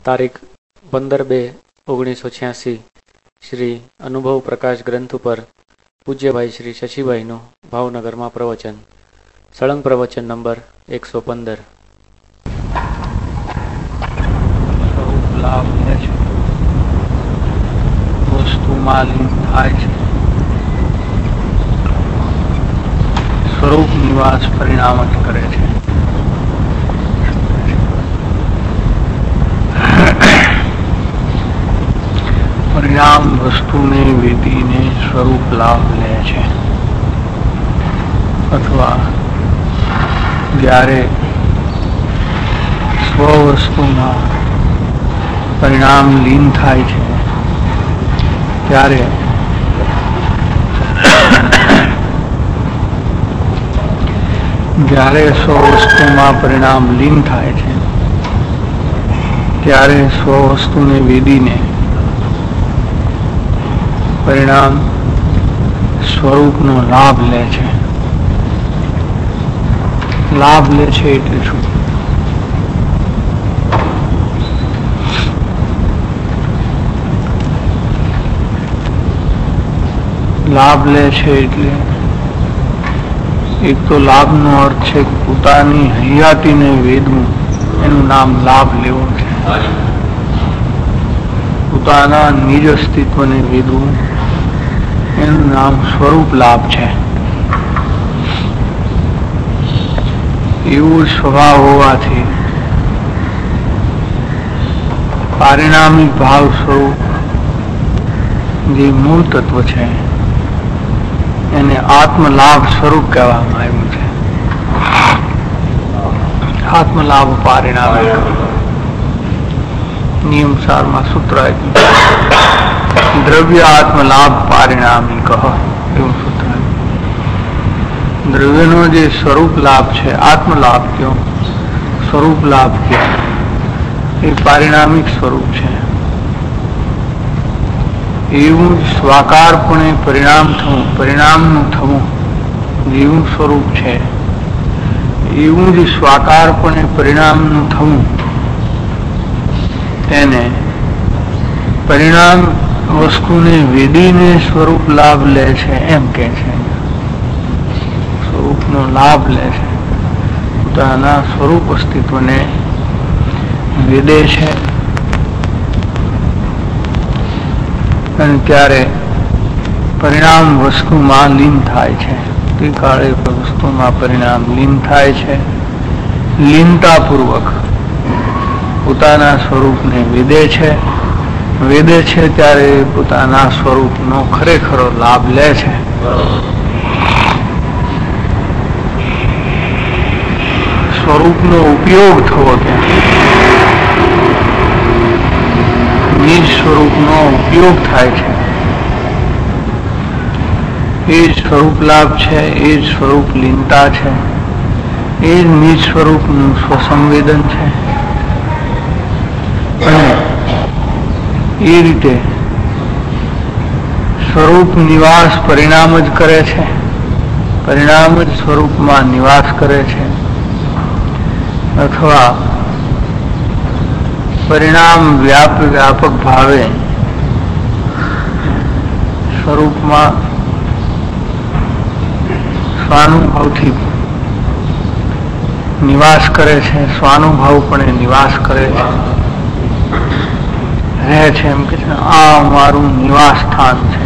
તારીખ 15/2/1986 શ્રી અનુભવ પ્રકાશ ગ્રંથ ઉપર પૂજ્યભાઈ શ્રી શશીભાઈનું ભાવનગરમાં પ્રવચન. સળંગ પ્રવચન નંબર 115. લાભ લે છે, વસ્તુમાં લીન થાય છે, સ્વરૂપ નિવાસ પરિણામ જ કરે છે. પરિણામ વસ્તુને વેદીને સ્વરૂપ લાભ લે છે, અથવા જ્યારે સ્વ વસ્તુમાં પરિણામ લીન થાય છે ત્યારે સ્વ વસ્તુમાં પરિણામ લીન થાય છે ત્યારે સ્વ વસ્તુને વેદીને પરિણામ સ્વરૂપનો લાભ લે છે. લાભ લે છે એટલે શું? લાભ લે છે એટલે એક તો લાભનો અર્થ છે પોતાની હયાતીને વેદવું, એનું નામ લાભ લેવો છે. પોતાના નિજ અસ્તિત્વને વેદવું, એનું નામ સ્વરૂપ લાભ છે. એવું સ્વભાવ હોવાથી પારિણામિક ભાવ સ્વરૂપ જે મૂળ તત્વ છે એને આત્મલાભ સ્વરૂપ કહેવામાં આવ્યું છે. આત્મલાભ પારિણામિક નિયમ સારમાં સૂત્ર દ્રવ્ય આત્મલાભ પારિણામિક એવું સૂત્ર. દ્રવ્યનો જે સ્વરૂપ લાભ છે, આત્મલાભ કયો, સ્વરૂપ લાભ કયો, એ પારિણામિક સ્વરૂપ છે. એવું જ સ્વાકારપણે પરિણામનું થવું જેવું સ્વરૂપ છે, એવું જ સ્વાકારપણે પરિણામનું થવું તેને પરિણામ વસ્તુને વેદીને સ્વરૂપ લાભ લે છે એમ કે છે. સ્વરૂપનો લાભ લે છે, પોતાના સ્વરૂપ અસ્તિત્વને વેદે છે, અને ત્યારે પરિણામ વસ્તુમાં લીન થાય છે. તે કાળે વસ્તુમાં પરિણામ લીન થાય છે. લીનતાપૂર્વક પોતાના સ્વરૂપને વેદે છે ત્યારે પોતાના સ્વરૂપનો ખરેખરો લાભ લે છે. સ્વરૂપનો ઉપયોગ થવો ત્યાં નિજ સ્વરૂપનો ઉપયોગ થાય છે. એ જ સ્વરૂપ લાભ છે, એ જ સ્વરૂપ લીનતા છે, એ જ નિજ સ્વરૂપનું સ્વસંવેદન છે. અને એ રીતે સ્વરૂપ નિવાસ પરિણામ જ કરે છે, પરિણામ જ સ્વરૂપમાં નિવાસ કરે છે, અથવા પરિણામ વ્યાપક ભાવે સ્વરૂપમાં સ્વાનુભાવથી નિવાસ કરે છે, સ્વાનુભાવપણે નિવાસ કરે છે, રહે છે. એમ કે છે આ મારું નિવાસ સ્થાન છે.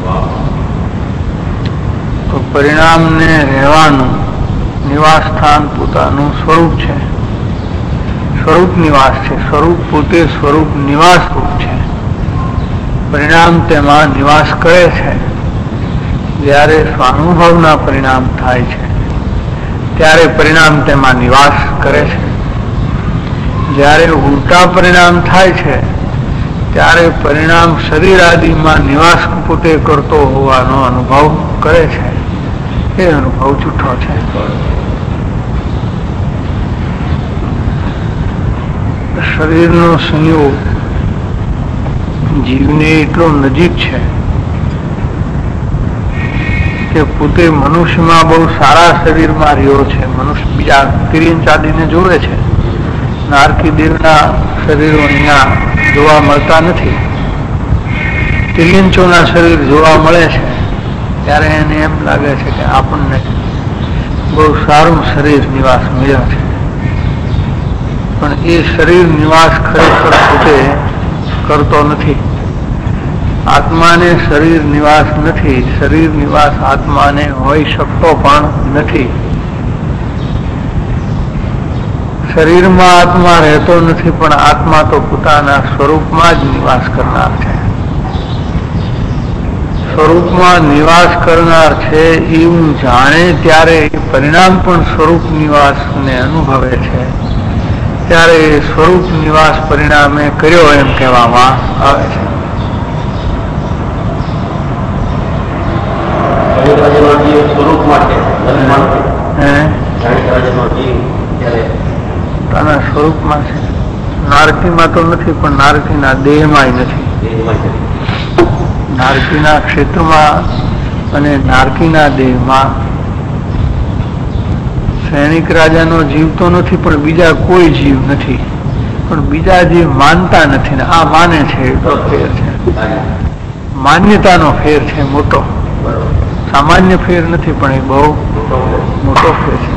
તો પરિણામને રહેવાનું નિવાસ સ્થાન પોતાનું સ્વરૂપ છે, સ્વરૂપ નિવાસ છે. સ્વરૂપ પોતે સ્વરૂપ નિવાસ રૂપ છે. પરિણામ તેમાં નિવાસ કરે છે. જ્યારે સ્વાનુભવના પરિણામ થાય છે ત્યારે પરિણામ તેમાં નિવાસ કરે છે. જ્યારે ઉલટા પરિણામ થાય છે ત્યારે પરિણામ શરીર આદિમાં નિવાસ પોતે કરતો હોવાનો અનુભવ કરે છે. એ અનુભવ જૂઠો છે. શરીરનો સંયોગ જીવને એટલો નજીક છે કે પોતે મનુષ્યમાં બહુ સારા શરીરમાં રહ્યો છે. મનુષ્ય બીજા તિર્યંચ આદિને જોવે છે નારકી દેવના શરીરો અહીંયા જોવા મળતા નથી. તિર્યંચોના શરીર જોવા મળે છે ત્યારે એને એમ લાગે છે કે આપણને બહુ સારું શરીર નિવાસ મળ્યો છે. પણ એ શરીર નિવાસ ખરેખર પોતે કરતો નથી. આત્માને શરીર નિવાસ નથી. શરીર નિવાસ આત્માને હોઈ શકતો પણ નથી. શરીરમાં આત્મા રહેતો નથી, પણ આત્મા તો પોતાના સ્વરૂપમાં જ નિવાસ કરનાર છે. સ્વરૂપમાં નિવાસ કરનાર છે એવું જાણે ત્યારે પરિણામ પણ સ્વરૂપ નિવાસને અનુભવે છે. ત્યારે સ્વરૂપ નિવાસ પરિણામે કર્યો એમ કહેવામાં આવે છે. પોતાના સ્વરૂપમાં છે. નારકીમાં તો નથી, પણ નારકીના દેહમાં નથી. નારકીના ક્ષેત્રમાં અને નારકીના દેહમાં સૈનિક રાજાનો જીવ તો નથી, પણ બીજા કોઈ જીવ નથી. પણ બીજા જીવ માનતા નથી ને આ માને છે. એટલો ફેર છે. માન્યતાનો ફેર છે મોટો. સામાન્ય ફેર નથી, પણ એ બહુ મોટો ફેર છે.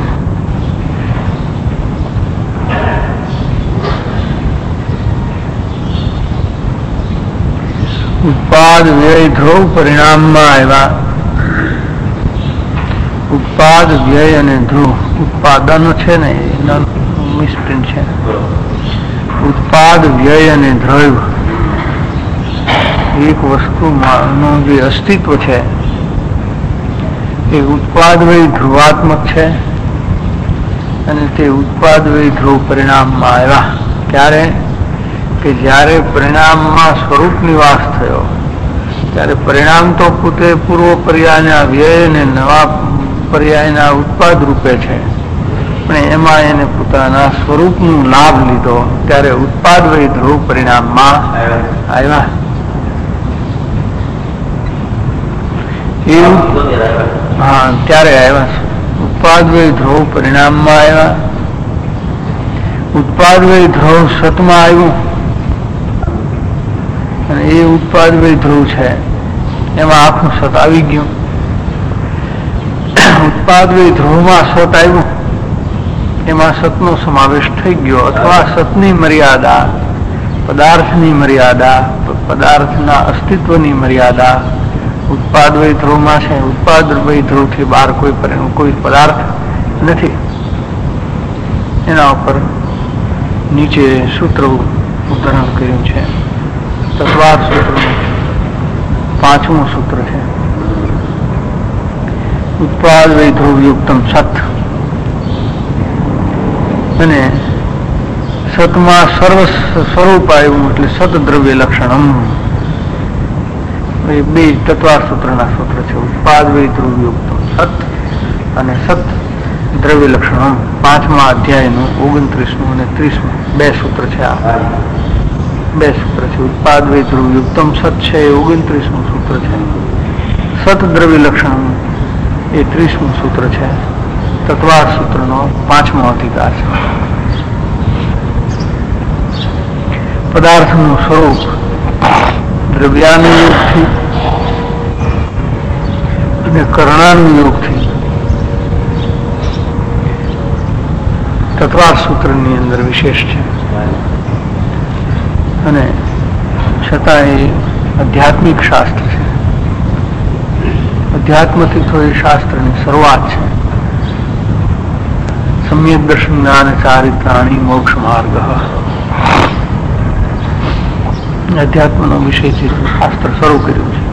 ઉત્પાદ વ્યય ધ્રુવ પરિણામમાં આવ્યા. ઉત્પાદ વ્યય અને ધ્રુવ ઉત્પાદન છે ને એના મિસ્પ્રિન્ટ છે. ઉત્પાદ વ્યય અને ધ્રુવ એક વસ્તુનું જે અસ્તિત્વ છે એ ઉત્પાદ વ્યય ધ્રુવાત્મક છે અને તે ઉત્પાદ વ્યય ધ્રુવ પરિણામમાં આવ્યા. ક્યારે? કે જ્યારે પરિણામમાં સ્વરૂપ નિવાસ થયો ત્યારે પરિણામ તો પોતે પૂર્વ પર્યાયના વ્યય અને નવા પર્યાયના ઉત્પાદ રૂપે છે, પણ એમાં એને પોતાના સ્વરૂપનું લાભ લીધો ત્યારે ઉત્પાદ વય ધ્રુવ પરિણામમાં આવ્યા. હા, ત્યારે આવ્યા. ઉત્પાદ વય ધ્રુવ પરિણામમાં આવ્યા. ઉત્પાદ વય ધ્રુવ સતમાં આવ્યું અને એ ઉત્પાદ વય ધ્રુવ છે એમાં આખું સત આવી ગયું. ઉત્પાદ વય ધ્રુવમાં સત આવ્યું એમાં સતનો સમાવેશ થઈ ગયો, અથવા સતની મર્યાદા, પદાર્થની મર્યાદા, પદાર્થના અસ્તિત્વની મર્યાદા ઉત્પાદ વય ધ્રુવમાં છે. ઉત્પાદ વય ધ્રુવથી બહાર કોઈ પદાર્થ નથી. એના ઉપર નીચે સૂત્ર ઉદાહરણ કર્યું છે. તત્વાર સૂત્રનું 5મું સૂત્ર છે. ઉત્પાદ વય ધ્રુવ યુક્તમ સત, અને સતમાં સર્વ સ્વરૂપ આવ્યું એટલે સત દ્રવ્ય લક્ષણમ. એ બે તત્વાર સૂત્રના સૂત્ર છે. ઉત્પાદ વય ધ્રુવ યુક્તમ સત અને સત દ્રવ્ય લક્ષણમ. 5મા અધ્યાયનું 29મું અને 30મું બે સૂત્ર છે. આ બે સૂત્ર છે. ઉત્પાદ વય ધ્રુવ યુક્તમ સત છે એ 29મું સૂત્ર છે. સત દ્રવ્ય લક્ષણ એ 30મું સૂત્ર છે. તત્વાર સૂત્રનો 5મો અધિકાર છે. પદાર્થનું સ્વરૂપ દ્રવ્યાનુયોગથી અને કરણાનુયોગથી તત્વાર સૂત્રની અંદર વિશેષ છે, અને છતાં એ આધ્યાત્મિક શાસ્ત્ર છે. અધ્યાત્મથી તો એ શાસ્ત્રની શરૂઆત છે. સમ્યક દર્શન જ્ઞાન ચારિત્રાણી મોક્ષ માર્ગ, અધ્યાત્મનો વિષયથી શાસ્ત્ર શરૂ કર્યું છે.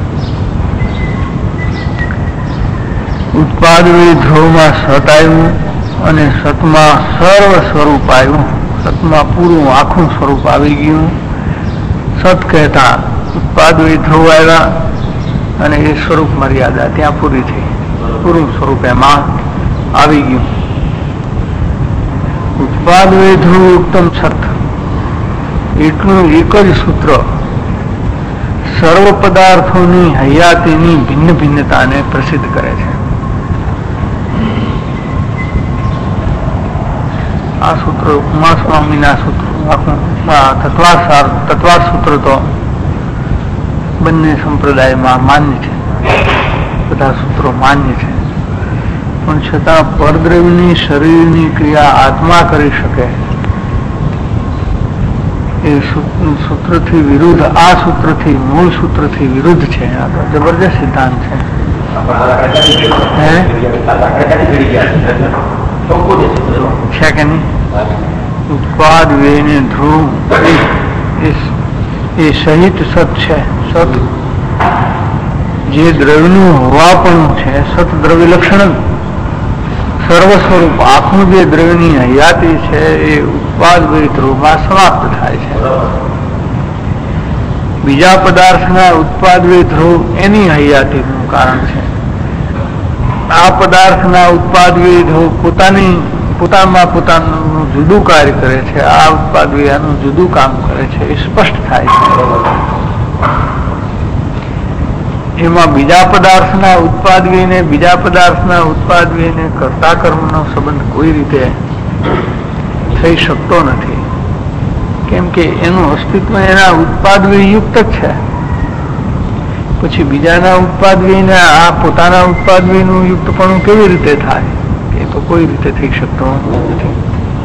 ઉત્પાદ વય ધ્રુવમાં સત આવ્યું અને સતમાં સર્વ સ્વરૂપ આવ્યું. સતમાં પૂરું આખું સ્વરૂપ આવી ગયું. સત કહેતા ઉત્પાદ વય ધ્રુવ આવ્યા અને એ સ્વરૂપ મર્યાદા ત્યાં પૂરી થઈ. પૂરું સ્વરૂપ એમાં આવી ગયું. ઉત્પાદ વય ધ્રુવ ઉત્તમ સત એટલું એક જ સૂત્ર સર્વ પદાર્થોની હયાતીની ભિન્ન ભિન્નતાને પ્રસિદ્ધ કરે છે. આ સૂત્ર ઉમા સ્વામીના સૂત્રો તત્વાર સૂત્ર તો બંને સંપ્રદાયમાં માન્ય છે, બધા સૂત્રો માન્ય છે, પણ છતાં પરદ્રવ્યની શરીરની ક્રિયા આત્મા કરી શકે એ સૂત્રથી વિરુદ્ધ, આ સૂત્રથી મૂળ સૂત્રથી વિરુદ્ધ છે. આ તો જબરજસ્ત સિદ્ધાંત છે. છે કે નહીં? ઉત્પાદ વેને ધ્રુવ એ સહિત સત છે. સત જે દ્રવ્યનું હોવાપણું છે, સત દ્રવ્ય લક્ષણ સર્વ સ્વરૂપ આખું જે દ્રવ્યની હયાતી છે એ ઉત્પાદ વે ધ્રુવમાં સમાપ્ત થાય છે. બીજા પદાર્થના ઉત્પાદ વે ધ્રુવ એની હયાતીનું કારણ છે. આ પદાર્થના ઉત્પાદ વે ધ્રુવ પોતામાં પોતાનું જુદું કાર્ય કરે છે, આ ઉત્પાદ આનું જુદું કામ કરે છે, એ સ્પષ્ટ થાય છે. એમાં બીજા પદાર્થના ઉત્પાદવીને કર્તા કર્મનો સંબંધ કોઈ રીતે થઈ શકતો નથી, કેમ કે એનું અસ્તિત્વ એના ઉત્પાદવી યુક્ત જ છે. પછી બીજાના ઉત્પાદવીને આ પોતાના ઉત્પાદવીનું યુક્તપણું કેવી રીતે થાય? એ તો કોઈ રીતે થઈ શકતો નથી.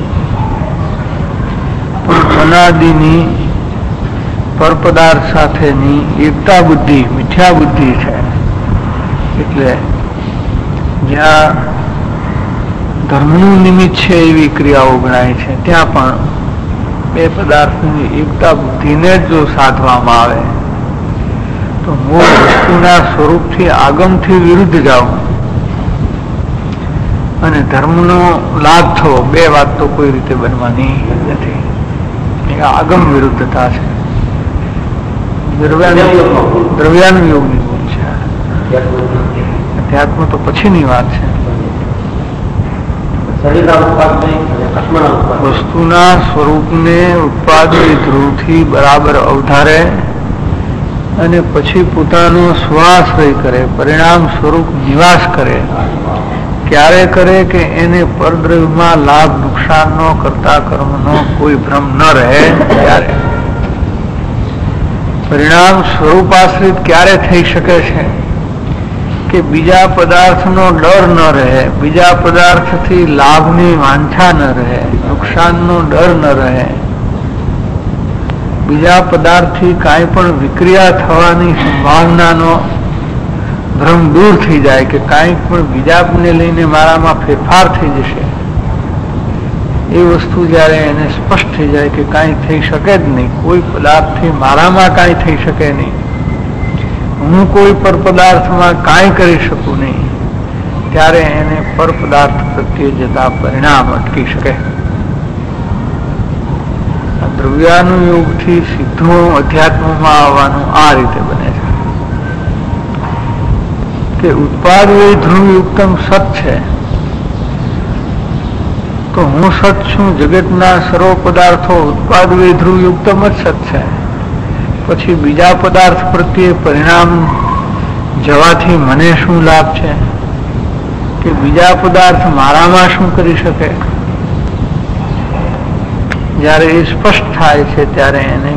પણ અનાદિની પરપદાર્થ સાથેની એકતા બુદ્ધિ મિથ્યા બુદ્ધિ છે. એટલે જ્યાં ધર્મનું નિમિત્ત છે એવી ક્રિયાઓ ગણાય છે, ત્યાં પણ બે પદાર્થની એકતા બુદ્ધિને જ જો સાધવામાં આવે તો મૂળ વસ્તુના સ્વરૂપથી આગમથી વિરુદ્ધ જાઓ અને ધર્મનો લાભ થવો, બે વાત તો કોઈ રીતે બનવાની નથી. એ આગમ વિરુદ્ધતા છે. દ્રવ્યાનુયોગની ભૂલ છે. અધ્યાત્મ તો પછીની વાત છે. વસ્તુના સ્વરૂપને ઉત્પાદિત ધ્રુવથી બરાબર અવધારે અને પછી પોતાનો સ્વાશ્રય કરે, પરિણામ સ્વરૂપ નિવાસ કરે. ક્યારે કરે કે એને પરદ્રવ્યમાં લાભ નુકસાનનો કરતા કર્મનો કોઈ ભ્રમ ન રહે ત્યારે. પરિણામ સ્વરૂપાશ્રિત ક્યારે થઈ શકે છે કે બીજા પદાર્થનો ડર ન રહે, બીજા પદાર્થથી લાભની વાંછા ન રહે, નુકસાનનો ડર ન રહે, બીજા પદાર્થથી કાંઈ પણ વિક્રિયા થવાની સંભાવનાનો ભ્રમ દૂર થઈ જાય કે કાંઈક પણ બીજાને લઈને મારામાં ફેરફાર થઈ જશે. એ વસ્તુ જ્યારે એને સ્પષ્ટ થઈ જાય કે કાંઈ થઈ શકે જ નહીં, કોઈ પદાર્થથી મારામાં કાંઈ થઈ શકે નહીં, હું કોઈ પર પદાર્થમાં કાંઈ કરી શકું નહીં, ત્યારે એને પર પદાર્થ પ્રત્યે જતા પરિણામ અટકી શકે. દ્રવ્યાનુયોગથી સીધું અધ્યાત્મમાં આવવાનું આ રીતે બને છે કે ઉત્પાદ વે ધ્રુવયુક્તમ સત છે તો હું સત છું, જગતના સર્વ પદાર્થો ઉત્પાદ વે ધ્રુવયુક્તમ જ સત છે. પછી બીજા પદાર્થ પ્રત્યે પરિણામ જવાથી મને શું લાભ છે કે બીજા પદાર્થ મારામાં શું કરી શકે? જ્યારે એ સ્પષ્ટ થાય છે ત્યારે એને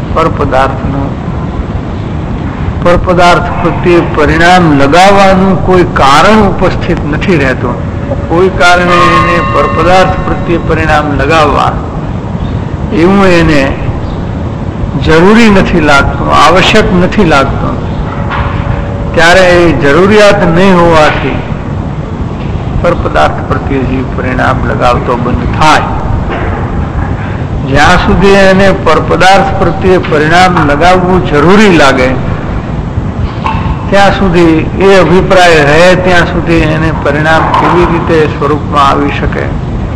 પર પદાર્થ પ્રત્યે પરિણામ લગાવવાનું કોઈ કારણ ઉપસ્થિત નથી રહેતું. કોઈ કારણે એને પર પદાર્થ પ્રત્યે પરિણામ લગાવવા એવું એને જરૂરી નથી લાગતું, આવશ્યક નથી લાગતું. ત્યારે એ જરૂરિયાત નહીં હોવાથી પર પદાર્થ પ્રત્યે જે પરિણામ લગાવતો બંધ થાય. જ્યાં સુધી એને પર પદાર્થ પ્રત્યે પરિણામ લગાવવું જરૂરી લાગે ત્યાં સુધી એ અભિપ્રાય રહે ત્યાં સુધી એને પરિણામ કેવી રીતે સ્વરૂપમાં આવી શકે?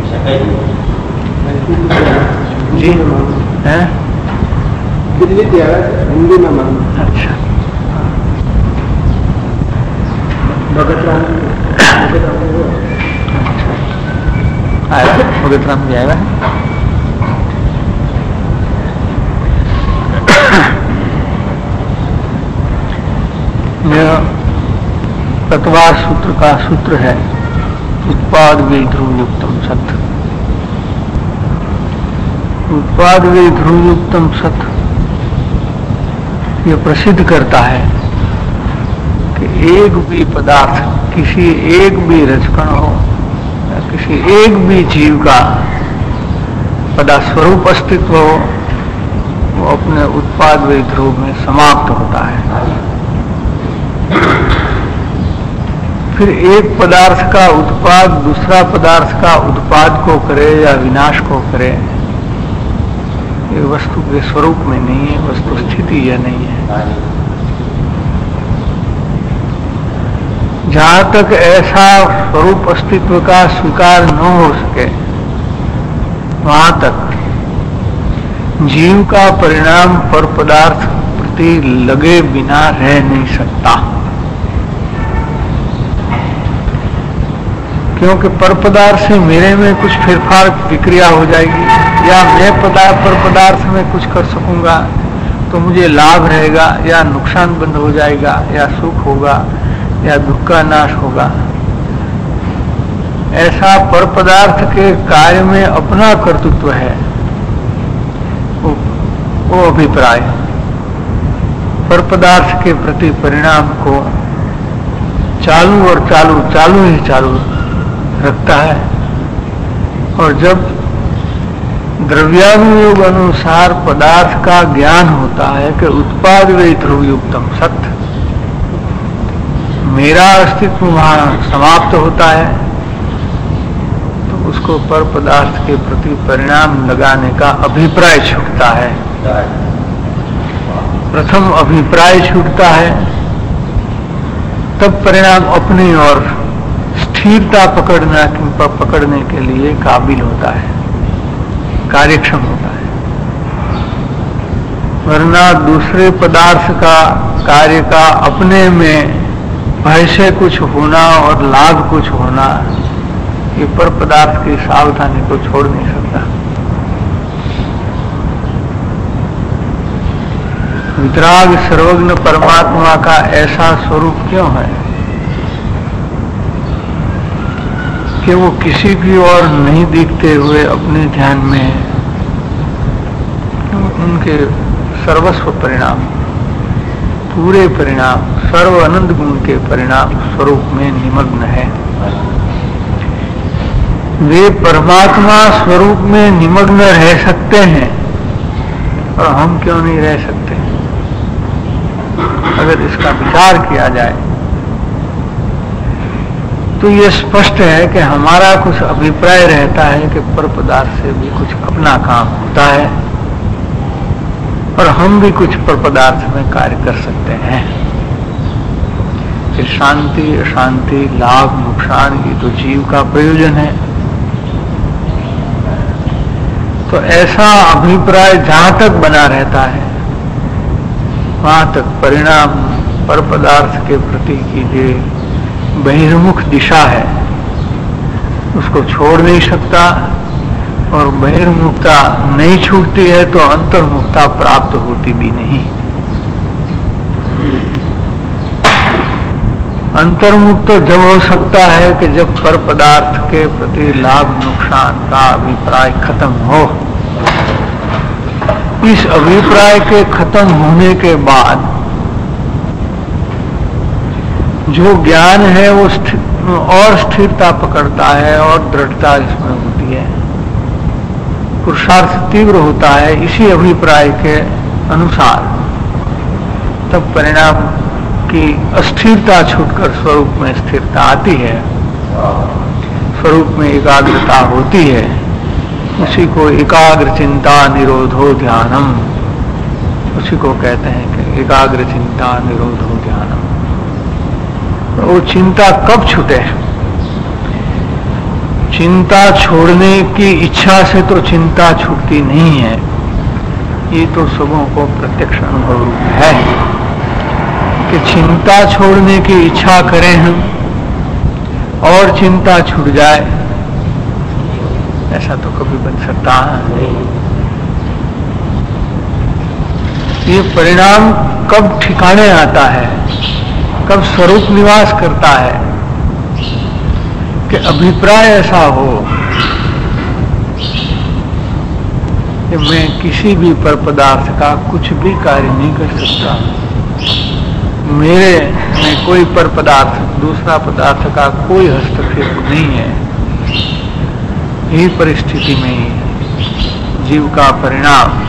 જી હે અચ્છા ભગતરામ જી આવ્યા. तत्वार सूत्र का सूत्र है उत्पाद वे ध्रुवयुक्तम सत्य. उत्पाद वे ध्रुवयुक्तम सत ये प्रसिद्ध करता है कि एक भी पदार्थ, किसी एक भी रजकण हो या किसी एक भी जीव का पदास्वरूप अस्तित्व हो, वो अपने उत्पाद वे ध्रुव में समाप्त होता है। फिर एक पदार्थ का उत्पाद दूसरा पदार्थ का उत्पाद को करे या विनाश को करे, ये वस्तु के स्वरूप में नहीं है, वस्तु स्थिति यह नहीं है। जहां तक ऐसा स्वरूप अस्तित्व का स्वीकार न हो सके, वहां तक जीव का परिणाम पर पदार्थ प्रति लगे बिना रह नहीं सकता, क्योंकि पर पदार्थ से मेरे में कुछ फेरफार विक्रिया हो जाएगी, या मैं पर पदार्थ में कुछ कर सकूंगा तो मुझे लाभ रहेगा या नुकसान बंद हो जाएगा, या सुख होगा या दुख का नाश होगा। ऐसा पर पदार्थ के कार्य में अपना कर्तृत्व है, वो अभिप्राय पर पदार्थ के प्रति परिणाम को चालू और चालू ही चालू रखता है। और जब द्रव्यानुयोग अनुसार पदार्थ का ज्ञान होता है कि उत्पाद वे ध्रुवयुक्तम सत्य, मेरा अस्तित्व वहां समाप्त होता है, तो उसको पर पदार्थ के प्रति परिणाम लगाने का अभिप्राय छूटता है। प्रथम अभिप्राय छूटता है, तब परिणाम अपनी ओर स्थिरता पकड़ने के लिए काबिल होता है, कार्यक्षम होता है। वरना दूसरे पदार्थ का कार्य का अपने में भय से कुछ होना और लाभ कुछ होना, ये पर पदार्थ की सावधानी को छोड़ नहीं सकता। वितराग सर्वज्ञ परमात्मा का ऐसा स्वरूप क्यों है कि वो किसी की ओर नहीं देखते हुए अपने ध्यान में उनके सर्वस्व परिणाम, पूरे परिणाम, सर्व अनंत गुण के परिणाम स्वरूप में निमग्न है। वे परमात्मा स्वरूप में निमग्न रह सकते हैं और हम क्यों नहीं रह सकते? अगर इसका विचार किया जाए तो ये स्पष्ट है कि हमारा कुछ अभिप्राय रहता है कि पर पदार्थ से भी कुछ अपना काम होता है और हम भी कुछ पर पदार्थ में कार्य कर सकते हैं। फिर शांति अशांति, लाभ नुकसान, ये तो जीव का प्रयोजन है। तो ऐसा अभिप्राय जहां तक बना रहता है, वहां तक परिणाम पर पदार्थ के प्रति की जो बहिर्मुख दिशा है उसको छोड़ नहीं सकता, और बहिर्मुखता नहीं छूटती है तो अंतर्मुखता प्राप्त होती भी नहीं। अंतर्मुख तो जब हो सकता है कि जब पर पदार्थ के प्रति लाभ नुकसान का अभिप्राय खत्म हो। इस अभिप्राय के खत्म होने के बाद जो ज्ञान है वो और स्थिरता पकड़ता है और दृढ़ता इसमें होती है, पुरुषार्थ तीव्र होता है इसी अभिप्राय के अनुसार। तब परिणाम की अस्थिरता छूटकर स्वरूप में स्थिरता आती है, स्वरूप में एकाग्रता होती है। उसी को एकाग्र चिंता निरोधो ध्यानम, उसी को कहते हैं कि एकाग्र चिंता निरोधो ध्यानम। वो चिंता कब छूटे? चिंता छोड़ने की इच्छा से तो चिंता छूटती नहीं है, ये तो सबों को प्रत्यक्ष अनुभव है कि चिंता छोड़ने की इच्छा करें हम और चिंता छूट जाए, ऐसा तो कभी बन सकता नहीं। ये परिणाम कब ठिकाने आता है, कब स्वरूप निवास करता है कि अभिप्राय ऐसा हो कि मैं किसी भी पर पदार्थ का कुछ भी कार्य नहीं कर सकता। मेरे में कोई पर पदार्थ, दूसरा पदार्थ का कोई हस्तक्षेप नहीं है। यही परिस्थिति में ही जीव का परिणाम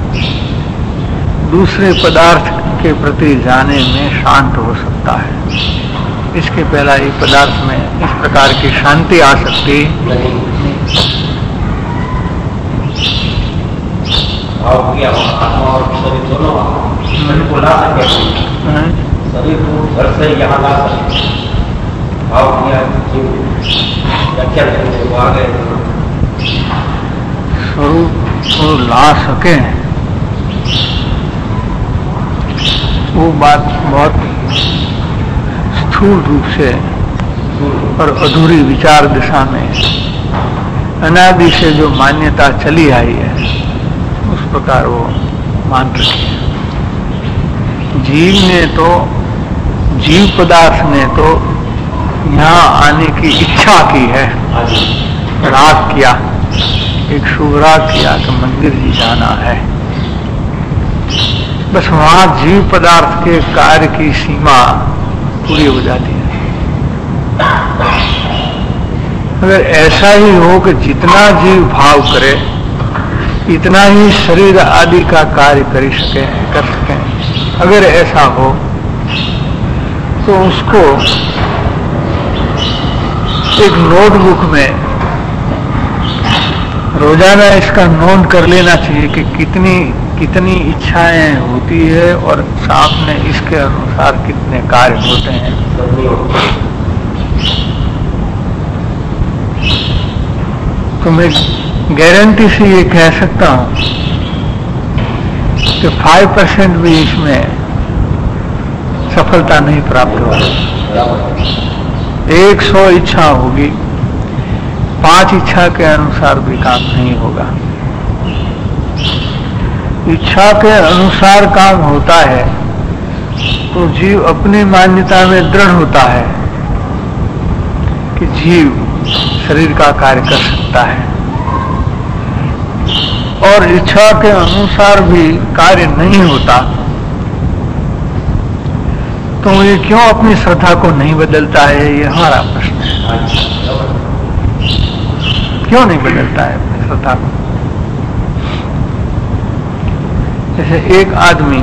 दूसरे पदार्थ के प्रति जाने में शांत हो सकता है। इसके पहला ही पदार्थ में इस प्रकार की शांति आ सकती नहीं। और शरीर दोनों शरीर को ला सके, शरीर को घर से यहाँ ला सके, भाव किया व्याख्या करने को आ गए, स्वरूप को ला सके, वो बात बहुत स्थूल रूप से और अधूरी विचार दिशा में अनादि से जो मान्यता चली आई है उस प्रकार वो मान रखी है। जीव पदार्थ ने तो यहाँ आने की इच्छा की है, राग किया, एक शुभ राग किया कि मंदिर जी जाना है। बस वहां जीव पदार्थ के कार्य की सीमा पूरी हो जाती है। अगर ऐसा ही हो कि जितना जीव भाव करे इतना ही शरीर आदि का कार्य कर सके, अगर ऐसा हो तो उसको एक नोटबुक में रोजाना इसका नोट कर लेना चाहिए कि कितनी इच्छाएं होती है और सामने इसके अनुसार कितने कार्य होते हैं। तो मैं गारंटी से ये कह सकता हूं कि 5% भी इसमें सफलता नहीं प्राप्त होगी। 100 इच्छा होगी, 5 इच्छा के अनुसार भी काम नहीं होगा। इच्छा के अनुसार काम होता है तो जीव अपनी मान्यता में दृढ़ होता है कि जीव शरीर का कार्य कर सकता है, और इच्छा के अनुसार भी कार्य नहीं होता तो ये क्यों अपनी श्रद्धा को नहीं बदलता है, ये हमारा प्रश्न है। क्यों नहीं बदलता है अपनी श्रद्धा को? जैसे एक आदमी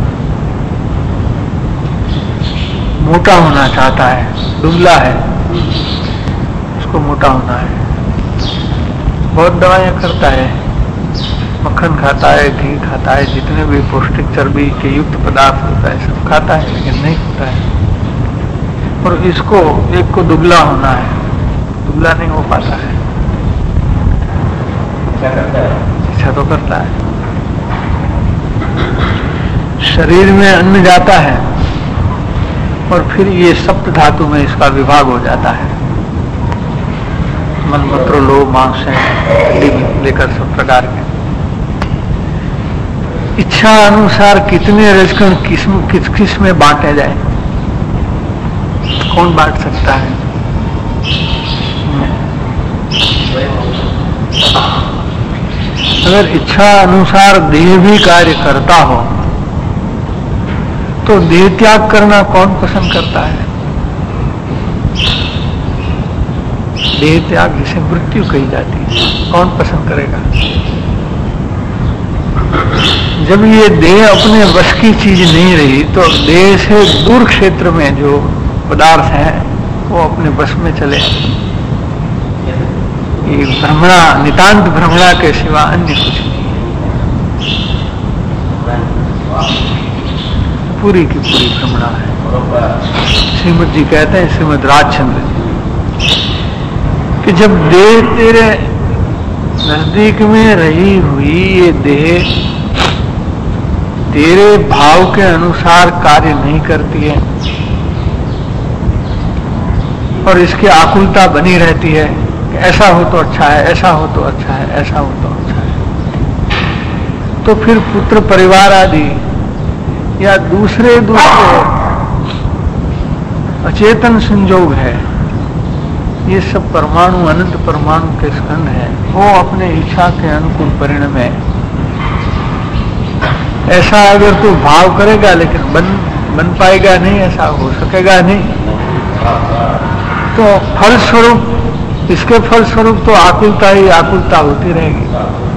मोटा होना चाहता है, दुबला है, उसको मोटा होना है, बहुत दवाइयां करता है, मक्खन खाता है, घी खाता है, जितने भी पौष्टिक चर्बी के युक्त पदार्थ होता है सब खाता है, लेकिन नहीं होता है। और इसको एक को दुबला होना है, दुबला नहीं हो पाता है। इच्छा तो करता है, शरीर में अन्न जाता है और फिर ये सप्त धातु में इसका विभाग हो जाता है। मन, मूत्र, लोह, मांस लेकर सब प्रकार के इच्छा अनुसार कितने रजकण किस में बांटे जाए, कौन बांट सकता है? अगर इच्छा अनुसार देह भी कार्य करता हो तो देह त्याग करना कौन पसंद करता है? देह त्याग जिसे मृत्यु कही जाती है, कौन पसंद करेगा? जब ये देह अपने वश की चीज नहीं रही तो देह से दूर क्षेत्र में जो पदार्थ है वो अपने वश में चले। ये भ्रमणा, नितांत भ्रमणा के सिवा अन्य कुछ नहीं है, पूरी की पूरी भ्रमणा है। श्रीमद जी कहते हैं, श्रीमद राजचंद्र जी, कि जब देह तेरे नजदीक में रही हुई ये देह तेरे भाव के अनुसार कार्य नहीं करती है और इसकी आकुलता बनी रहती है कि ऐसा हो तो अच्छा है, ऐसा हो तो अच्छा है, ऐसा हो तो अच्छा है, तो फिर पुत्र परिवार आदि या दूसरे अचेतन संयोग है, ये सब परमाणु, अनंत परमाणु के स्कंध है, वो अपने इच्छा के अनुकूल परिणय में ऐसा अगर तू भाव करेगा लेकिन बन पाएगा नहीं, ऐसा हो सकेगा नहीं। तो फलस्वरूप, इसके फलस्वरूप तो आकुलता ही आकुलता होती रहेगी।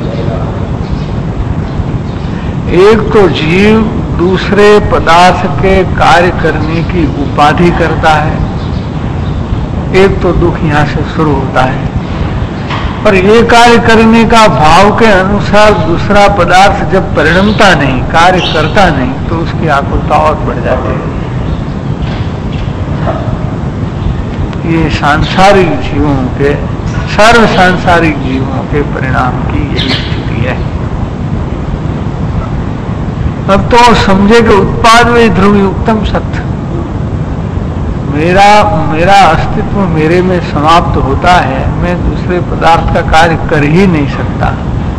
एक तो जीव दूसरे पदार्थ के कार्य करने की उपाधि करता है, एक तो दुख यहां से शुरू होता है। पर ये कार्य करने का भाव के अनुसार दूसरा पदार्थ जब परिणमता नहीं, कार्य करता नहीं, तो उसकी आकुलता और बढ़ जाती है। ये सांसारिक जीवों के, सर्व सांसारिक जीवों के परिणाम की यही स्थिति है। अब तो समझे कि उत्पाद वे ध्रुवी उत्तम सत्य, मेरा अस्तित्व मेरे में समाप्त होता है, मैं दूसरे पदार्थ का कार्य कर ही नहीं सकता।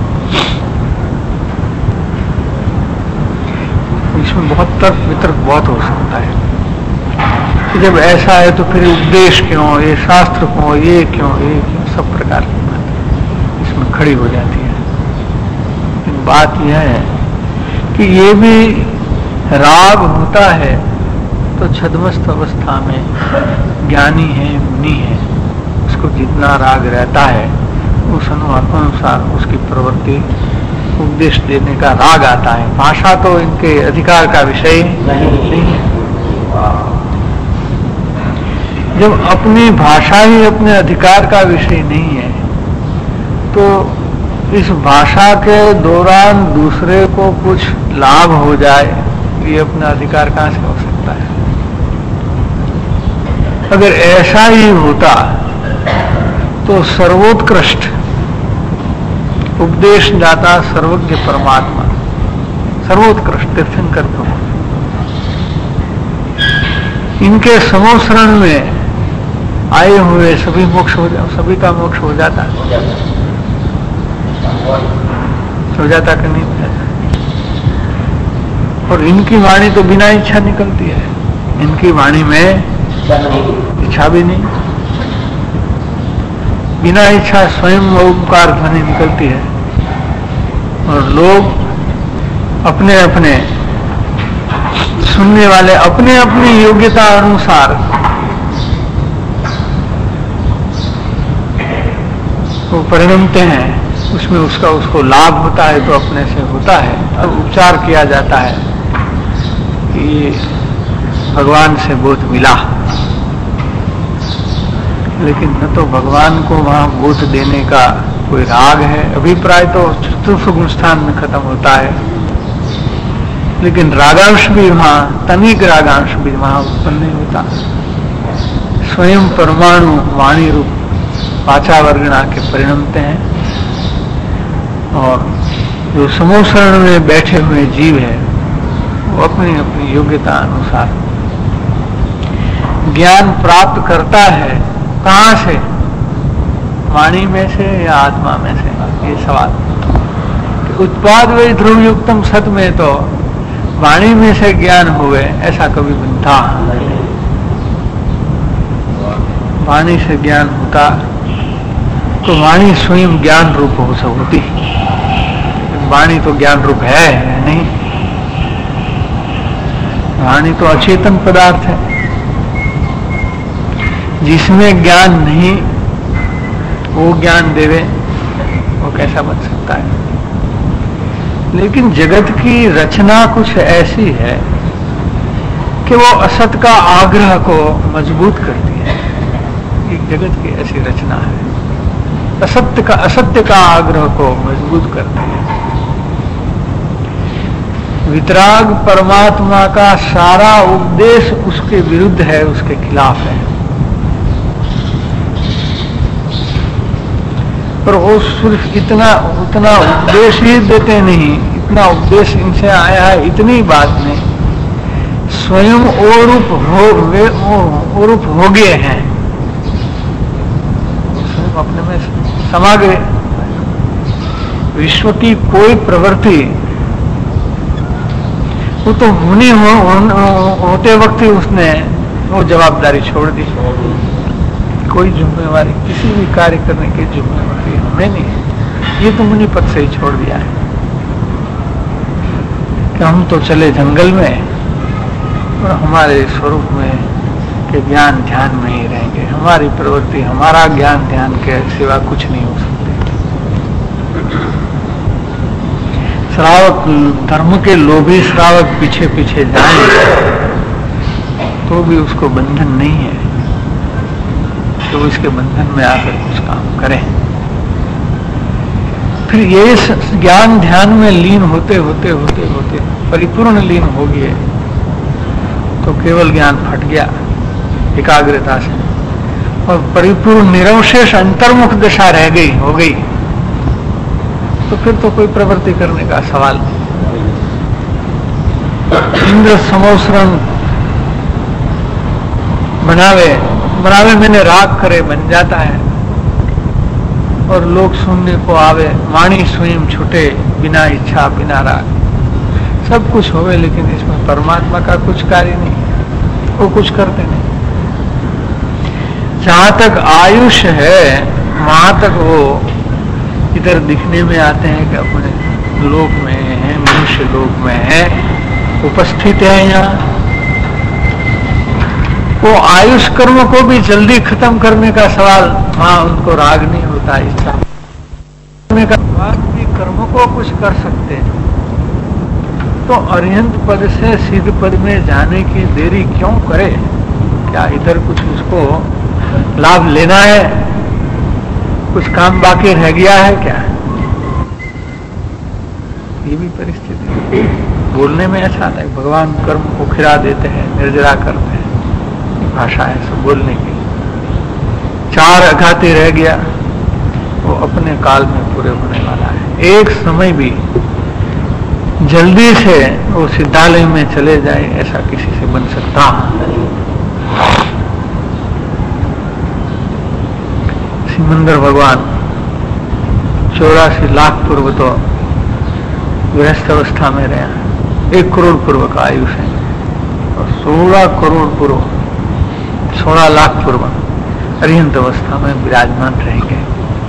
इसमें बहुत तर्क वितर्क बहुत हो सकता है कि जब ऐसा है तो फिर उपदेश क्यों, ये शास्त्र क्यों, ये क्यों, सब प्रकार की बात इसमें खड़ी हो जाती है। लेकिन बात यह है कि ये भी राग होता है तो छद्मस्त अवस्था में ज्ञानी है, मुनि है, उसको जितना राग रहता है उस अनुसार उसकी प्रवृत्ति, उपदेश देने का राग आता है। भाषा तो इनके अधिकार का विषय नहीं है। जब अपनी भाषा ही अपने अधिकार का विषय नहीं है तो इस भाषा के दौरान दूसरे को कुछ लाभ हो जाए, ये अपना अधिकार कहां से हो सकता है? अगर ऐसा ही होता तो सर्वोत्कृष्ट उपदेश दाता सर्वज्ञ परमात्मा, सर्वोत्कृष्ट तीर्थंकर प्रभु, इनके समोसरण में आए हुए सभी मोक्ष सभी का मोक्ष हो जाता कि नहीं हो जाता। और इनकी वाणी तो बिना इच्छा निकलती है, इनकी वाणी में इच्छा भी नहीं, बिना इच्छा स्वयं ओंकार ध्वनि निकलती है। और लोग अपने अपने सुनने वाले अपने अपनी योग्यता अनुसार वो परिणमते हैं, उसमें उसको लाभ होता है तो अपने से होता है। अब उपचार किया जाता है कि भगवान से बोध मिला, लेकिन न तो भगवान को वहां बोध देने का कोई राग है। अभिप्राय तो चतुर्थ गुण स्थान में खत्म होता है, लेकिन रागांश भी वहां, तनिक रागांश भी वहां उत्पन्न नहीं होता। स्वयं परमाणु वाणी रूप वाचा वर्गणा के परिणमते हैं। और जो समोसरण में बैठे हुए जीव है वो अपनी अपनी योग्यता अनुसार ज्ञान प्राप्त करता है। कहां से? वाणी में से या आत्मा में से? ये सवाल। उत्पाद वे ध्रुव युक्तम सत में तो वाणी में से ज्ञान हुए ऐसा कभी बनता। वाणी से ज्ञान होता तो वाणी स्वयं ज्ञान रूप हो सकती, वाणी तो ज्ञान रूप है नहीं। वाणी तो अचेतन पदार्थ है, जिसमें ज्ञान नहीं वो ज्ञान देवे, वो कैसा बन सकता है? लेकिन जगत की रचना कुछ ऐसी है कि वो असत का आग्रह को मजबूत करती है। एक जगत की ऐसी रचना है, असत्य का आग्रह को मजबूत करती है। वितराग परमात्मा का सारा उपदेश उसके विरुद्ध है, उसके खिलाफ है। पर वो सिर्फ इतना उपदेश ही देते नहीं, इतना उपदेश इनसे आया है इतनी बात नहीं, स्वयं ओरूप हो गए हैं, स्वयं अपने में समा गए। विश्व की कोई प्रवृत्ति वो तो मुनि होते वक्त ही उसने वो जवाबदारी छोड़ दी। कोई जिम्मेवारी, किसी भी कार्य करने की जिम्मेवारी हमें नहीं है, ये तो मुनि पद से ही छोड़ दिया है। कि हम तो चले जंगल में और हमारे स्वरूप में के ज्ञान ध्यान में ही रहेंगे, हमारी प्रवृत्ति हमारा ज्ञान ध्यान के सिवा कुछ नहीं हो सकते। श्रावक धर्म के लोभी श्रावक पीछे पीछे जाए तो भी उसको बंधन नहीं है, तो इसके बंधन में आकर कुछ काम करें। फिर ये ज्ञान ध्यान में लीन होते होते होते होते परिपूर्ण लीन हो गए तो केवल ज्ञान फट गया एकाग्रता से, और परिपूर्ण निरवशेष अंतर्मुख दशा रह गई हो गई, तो फिर तो कोई प्रवृत्ति करने का सवाल नहीं। इंद्र समोसरण बनावे बनावे मैंने राग करे बन जाता है, और लोग सुनने को आवे, वाणी स्वयं छूटे बिना इच्छा बिना राग, सब कुछ होवे लेकिन इसमें परमात्मा का कुछ कार्य नहीं, वो कुछ करते नहीं। जहां तक आयुष है वहां तक वो इधर दिखने में आते हैं कि अपने लोक में है, मनुष्य लोक में है, उपस्थित है यहाँ। वो आयुष कर्म को भी जल्दी खत्म करने का सवाल, वहां उनको राग नहीं होता, इच्छा करने का बाद भी कर्म को कुछ कर सकते हैं। तो अरिहंत पद से सिद्ध पद में जाने की देरी क्यों करे? क्या इधर कुछ उसको लाभ लेना है, कुछ काम बाकी रह गया है क्या? ये भी परिस्थिति बोलने में ऐसा आता है, भगवान कर्म को खिरा देते हैं, निर्जरा करते हैं, भाषा है सब बोलने की। 4 अघाती रह गया, वो अपने काल में पूरे होने वाला है। एक समय भी जल्दी से वो सिद्धालय में चले जाए ऐसा किसी से बन सकता? सिमंदर भगवान 84 लाख पूर्व तो गृहस्थ अवस्था में रहे, 1 करोड़ पूर्व का आयुष है, और 16 करोड़ पूर्व 16 लाख पूर्व अरिहंत अवस्था में विराजमान रहेंगे।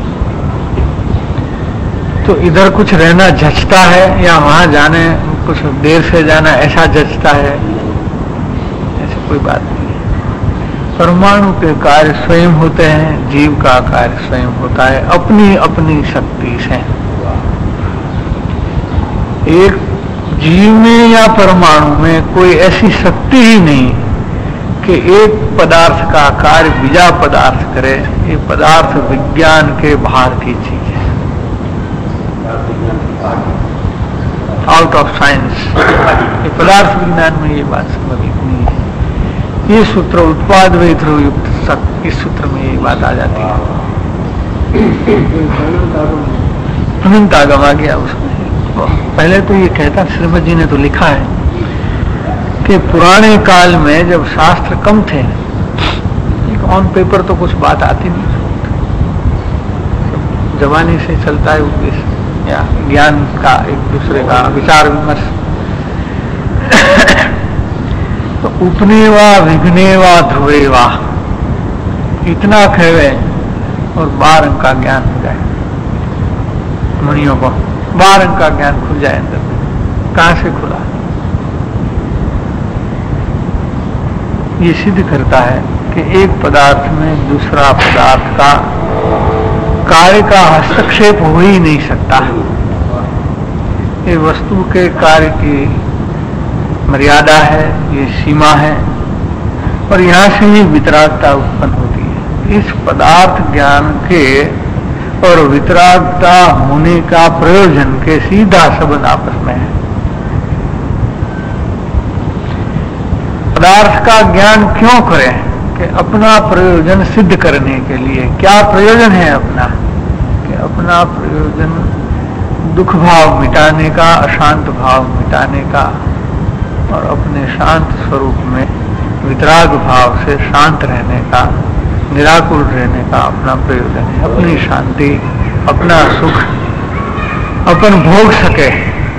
तो इधर कुछ रहना जचता है या वहां जाने कुछ देर से जाना ऐसा जचता है? ऐसी कोई बात नहीं। परमाणु के कार्य स्वयं होते हैं, जीव का कार्य स्वयं होता है अपनी अपनी शक्ति से। एक जीव में या परमाणु में कोई ऐसी शक्ति ही नहीं कि एक पदार्थ का कार्य बीजा पदार्थ करे। ये पदार्थ विज्ञान के बाहर की चीज है, आउट ऑफ साइंस। ये पदार्थ विज्ञान में ये बात संभवित नहीं है। ये सूत्र उत्पाद व युक्त, इस सूत्र में ये बात आ जाती है। अनंत आगम आ गया उसमें। पहले तो ये कहता, श्रीमद जी ने तो लिखा है कि पुराने काल में जब शास्त्र कम थे, एक ऑन पेपर तो कुछ बात आती नहीं, जवानी से चलता है उपदेश या ज्ञान का एक दूसरे का विचार विमर्श। तो उपनेवा विघ्नेवा ध्रुवेवा इतना कहवे और 12 अंक का ज्ञान हो जाए मुनियों को, 12 अंक का ज्ञान खुल जाए अंदर में। कहां से खुला? ये सिद्ध करता है कि एक पदार्थ में दूसरा पदार्थ का कार्य का हस्तक्षेप हो ही नहीं सकता। ये वस्तु के कार्य की मर्यादा है, ये सीमा है, और यहां से ही वितरागता उत्पन्न होती है। इस पदार्थ ज्ञान के और वितरागता होने का प्रयोजन के सीधा संबंध आपस में है। पदार्थ का ज्ञान क्यों करें? कि अपना प्रयोजन सिद्ध करने के लिए। क्या प्रयोजन है अपना? कि अपना प्रयोजन दुख भाव मिटाने का, अशांत भाव मिटाने का, और अपने शांत स्वरूप में वितराग भाव से शांत रहने का, निराकुल रहने का अपना प्रयोजन है। अपनी शांति, अपना सुख अपन भोग सके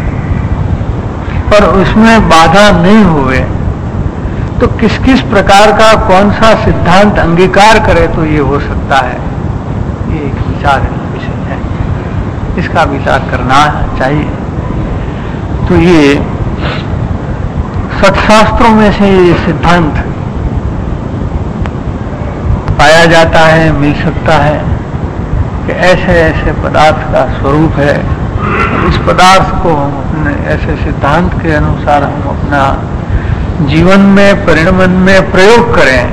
पर उसमें बाधा नहीं हुए, तो किस किस प्रकार का कौन सा सिद्धांत अंगीकार करे तो ये हो सकता है। ये एक विचार विषय है, इसका विचार करना चाहिए। तो ये सत्शास्त्रों में से ये सिद्धांत पाया जाता है, मिल सकता है कि ऐसे ऐसे पदार्थ का स्वरूप है। इस पदार्थ को हम अपने ऐसे सिद्धांत के अनुसार हम अपना जीवन में, परिणमन में प्रयोग करें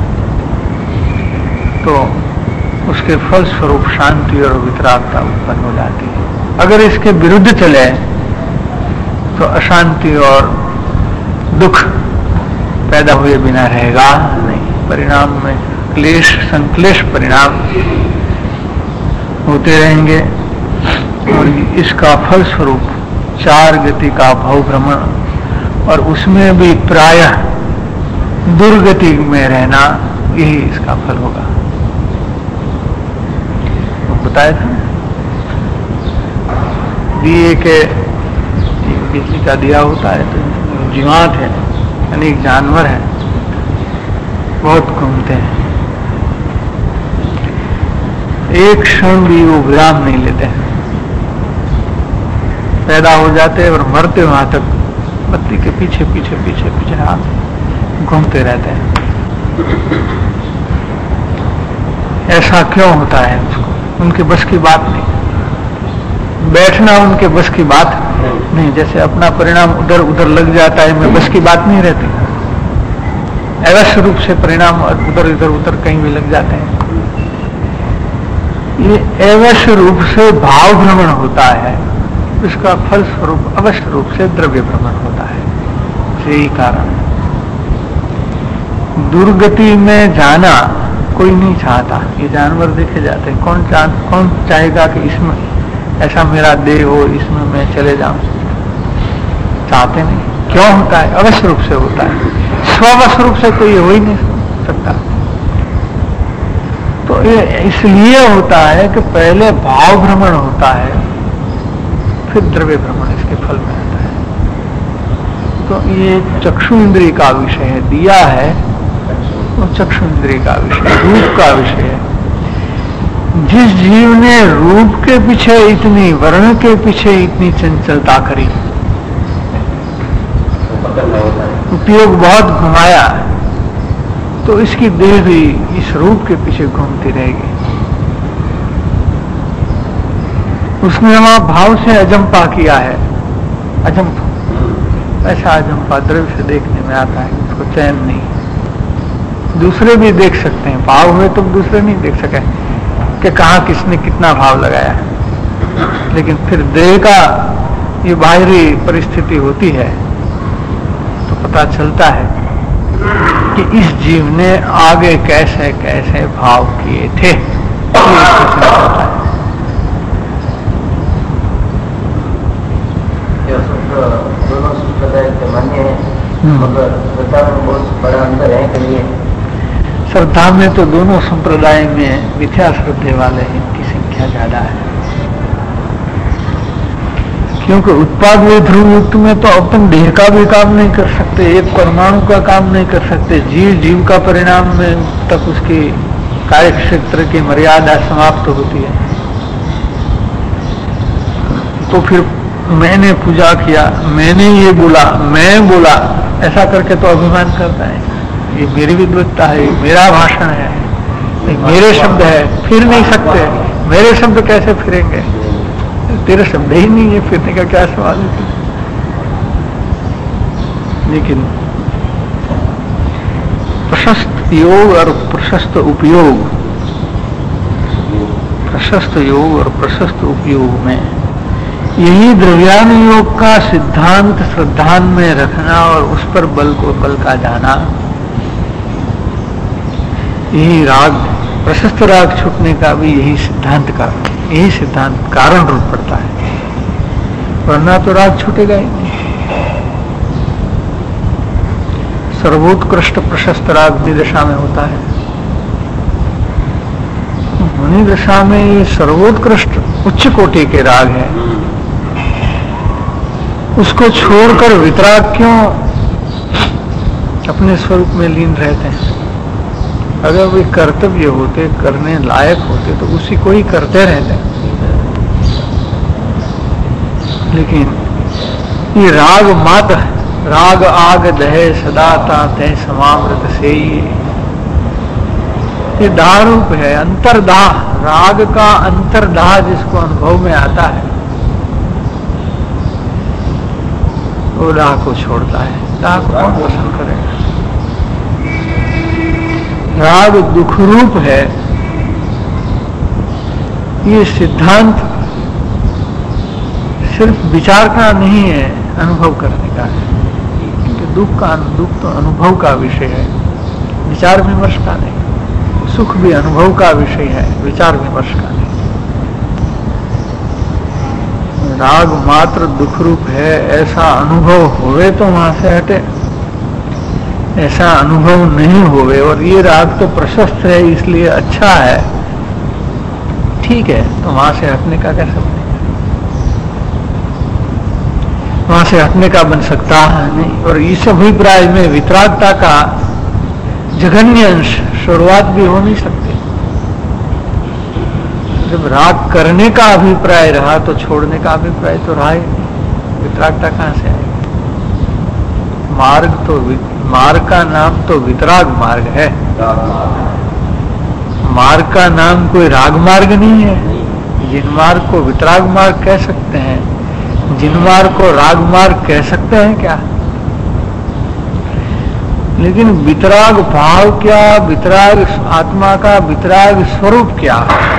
तो उसके फल स्वरूप शांति और वितरागता उत्पन्न हो जाती है। अगर इसके विरुद्ध चले तो अशांति और दुख पैदा हुए बिना रहेगा नहीं। परिणाम में क्लेश, संक्लेश परिणाम होते रहेंगे और इसका फल स्वरूप 4 गति का भव भ्रमण, और उसमें भी प्रायः दुर्गति में रहना, यही इसका फल होगा। बताया था दिए के बिजली का दिया होता है तो जीवात है, अनेक जानवर है, बहुत घूमते हैं, एक क्षण भी वो विराम नहीं लेते हैं। पैदा हो जाते हैं और मरते वहां तक बत्ती के पीछे पीछे पीछे पीछे हाथ घूमते रहते हैं। ऐसा क्यों होता है? उसको उनके बस की बात नहीं, बैठना उनके बस की बात नहीं। जैसे अपना परिणाम उधर उधर लग जाता है, में बस की बात नहीं रहती। अवश्य रूप से परिणाम उधर इधर उधर कहीं भी लग जाते हैं। ये अवश्य रूप से भाव भ्रमण होता है, इसका फल स्वरूप अवश्य रूप से द्रव्य भ्रमण होता है। यही कारण दुर्गति में जाना कोई नहीं चाहता। ये जानवर देखे जाते हैं, कौन चाहेगा कि इसमें ऐसा मेरा देह हो, इसमें मैं चले जाऊं? चाहते नहीं। क्यों होता है? अवश्य रूप से होता है, स्वावश्य रूप से तो ये हो ही नहीं सकता। तो ये इसलिए होता है कि पहले भाव भ्रमण होता है, फिर द्रव्य भ्रमण इसके फल में आता है। तो ये चक्षु इंद्रिय का विषय है, दिया है वो चक्षु इंद्रिय का विषय, रूप का विषय है। जिस जीव ने रूप के पीछे इतनी, वर्ण के पीछे इतनी चंचलता करी, उपयोग बहुत घुमाया, तो इसकी देह भी इस रूप के पीछे घूमती रहेगी। उसने वहां भाव से अजंपा किया है, अजंपा, ऐसा अजंपा द्रव्य से देखने में आता है, उसको चैन नहीं। दूसरे भी देख सकते हैं, भाव हुए तो दूसरे नहीं देख सके कि कहाँ किसने कितना भाव लगाया, लेकिन फिर देह का ये बाहरी परिस्थिति होती है तो पता चलता है कि इस जीव ने आगे कैसे कैसे भाव किए थे। दोनों संप्रदाय के मान्य है, मगर श्रद्धा में बहुत बड़ा अंतर है कि ये श्रद्धा में तो दोनों संप्रदाय में मिथ्या श्रद्धे वाले इनकी संख्या ज्यादा है, क्योंकि उत्पाद व ध्रुव युक्त में तो अपन देह का भी काम नहीं कर सकते, एक परमाणु का काम नहीं कर सकते। जीव का परिणाम में तक उसकी कार्य क्षेत्र की मर्यादा समाप्त होती है। तो फिर मैंने पूजा किया, मैंने ये बोला, मैं बोला, ऐसा करके तो अभिमान करता है, ये मेरी विद्वत्ता है, मेरा भाषण है, मेरे शब्द है, फिर नहीं सकते। मेरे शब्द कैसे फिरेंगे? तेरे शब्द ही नहीं है, फिरने का क्या सवाल है? लेकिन प्रशस्त योग और प्रशस्त उपयोग, प्रशस्त योग और प्रशस्त उपयोग में यही द्रव्यानुयोग का सिद्धांत श्रद्धान में रखना और उस पर बल का जाना, यही राग, प्रशस्त राग छूटने का भी यही सिद्धांत कारण रूप पड़ता है, वरना तो राग छूटेगा ही नहीं। सर्वोत्कृष्ट प्रशस्त राग निदशा में होता है, मुनि दशा में ये सर्वोत्कृष्ट उच्च कोटि के राग है। उसको छोड़कर वितराग क्यों अपने स्वरूप में लीन रहते हैं? अगर वे कर्तव्य होते, करने लायक होते तो उसी को ही करते रहते। लेकिन ये राग मात्र है, राग आग दहे सदा ताते समामृत से ये दाह रूप है, अंतरदाह, राग का अंतरदाह जिसको अनुभव में आता है वो दाह को छोड़ता है। दाह को कौन पसंद करेगा? राग दुख रूप है, ये सिद्धांत सिर्फ विचार का नहीं है, अनुभव करने का है। क्योंकि दुख तो अनुभव का विषय है, विचार विमर्श का नहीं। सुख भी अनुभव का विषय है, विचार विमर्श का नहीं। राग मात्र दुख रूप है, ऐसा अनुभव होवे तो वहां से हटे, ऐसा अनुभव नहीं होवे और ये राग तो प्रशस्त है इसलिए अच्छा है, ठीक है, तो वहां से हटने का कैसे बनेगा? वहां से हटने का बन सकता है नहीं। और इस अभिप्राय में वितरागता का जघन्य अंश शुरुआत भी हो नहीं सकती। जब राग करने का अभिप्राय रहा तो छोड़ने का अभिप्राय तो रहा ही नहीं, वितरागता कहां से आएगी? मार्ग का नाम तो वितराग मार्ग है, मार्ग का नाम कोई राग मार्ग नहीं है। जिन मार्ग को वितराग मार्ग कह सकते हैं, जिन मार्ग को राग मार्ग कह सकते हैं क्या? लेकिन वितराग भाव क्या, वितराग आत्मा का वितराग स्वरूप क्या,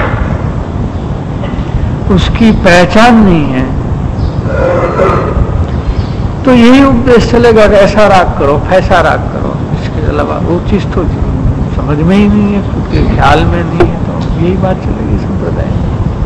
उसकी पहचान नहीं है। तो यही उपदेश चलेगा कि ऐसा राग करो, फैसा राग करो, इसके अलावा वो चीज तो समझ में ही नहीं है, खुद के ख्याल में नहीं है, तो यही बात चलेगी संप्रदाय में,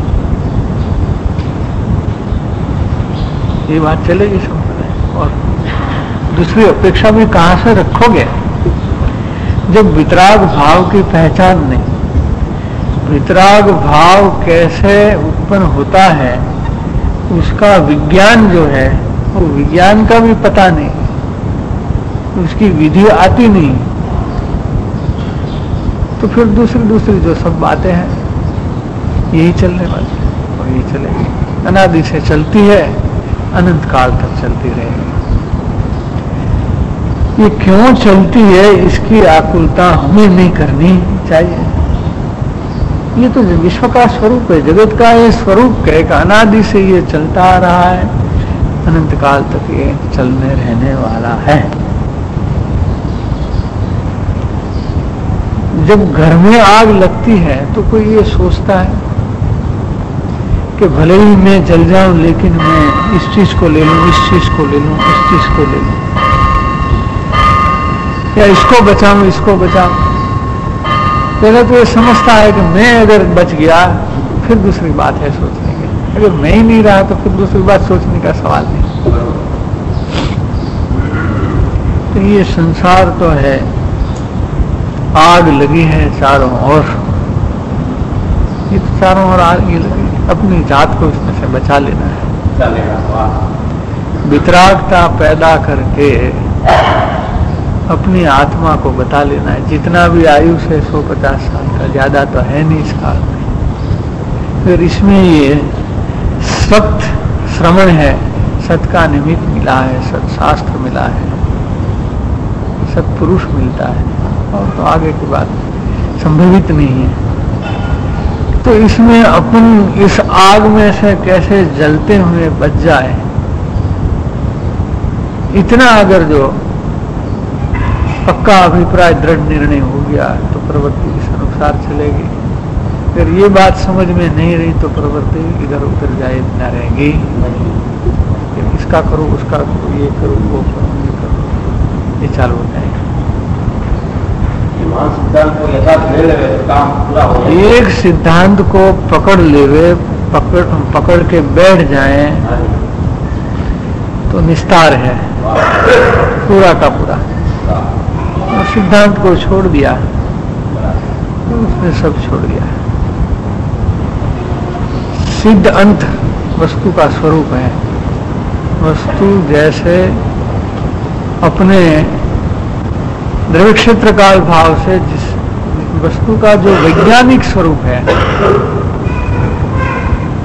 ये बात चलेगी संप्रदाय। और दूसरी अपेक्षा भी कहां से रखोगे जब वितराग भाव की पहचान नहीं? वितराग भाव कैसे उत्पन्न होता है उसका विज्ञान जो है वो विज्ञान का भी पता नहीं, उसकी विधि आती नहीं, तो फिर दूसरी जो सब बातें हैं यही चलने वाली है और यही चलेगी, अनादि से चलती है, अनंत काल तक चलती रहेगी। ये क्यों चलती है इसकी आकुलता हमें नहीं करनी चाहिए। ये तो विश्व का स्वरूप है, जगत का ये स्वरूप है कि अनादि से ये चलता आ रहा है, अनंत काल तक ये चलने रहने वाला है। जब घर में आग लगती है तो कोई ये सोचता है कि भले ही मैं जल जाऊं लेकिन मैं इस चीज को ले लूं, इस चीज को ले लूं, इस चीज को ले लूं, या इसको बचाऊं, इसको बचाऊं। पहले तो ये समझता है कि मैं अगर बच गया फिर दूसरी बात है सोचने की, अगर मैं ही नहीं रहा तो फिर दूसरी बात सोचने का सवाल नहीं। तो ये संसार तो है, आग लगी है चारों ओर, ये तो चारों ओर आग ही लगी, अपनी जात को इसमें से बचा लेना है। वितरागता पैदा करके अपनी आत्मा को बता लेना है। जितना भी आयु से 150 साल का, ज्यादा तो है नहीं इस काल में। फिर इसमें ये सत श्रवण है, सत का निमित्त मिला है, सत्शास्त्र मिला है, सत्पुरुष मिलता है, और तो आगे की बात संभवित नहीं है। तो इसमें अपन इस आग में से कैसे जलते हुए बच जाए, इतना अगर जो पक्का अभिप्राय दृढ़ निर्णय हो गया तो प्रवृत्ति इस अनुसार चलेगी। अगर ये बात समझ में नहीं रही तो प्रवृत्ति इधर उधर जाए न रहेगी। इसका करो, उसका करो, ये करो, वो करो, ये करो, ये चालू हो जाएगा। एक सिद्धांत को पकड़ लेवे, पकड़ के बैठ जाए तो निस्तार है पूरा का पूरा। और सिद्धांत को छोड़ दिया तो उसने सब छोड़ दिया। सिद्ध अंत वस्तु का स्वरूप है। वस्तु जैसे अपने द्रव्य क्षेत्र काल भाव से जिस वस्तु का जो वैज्ञानिक स्वरूप है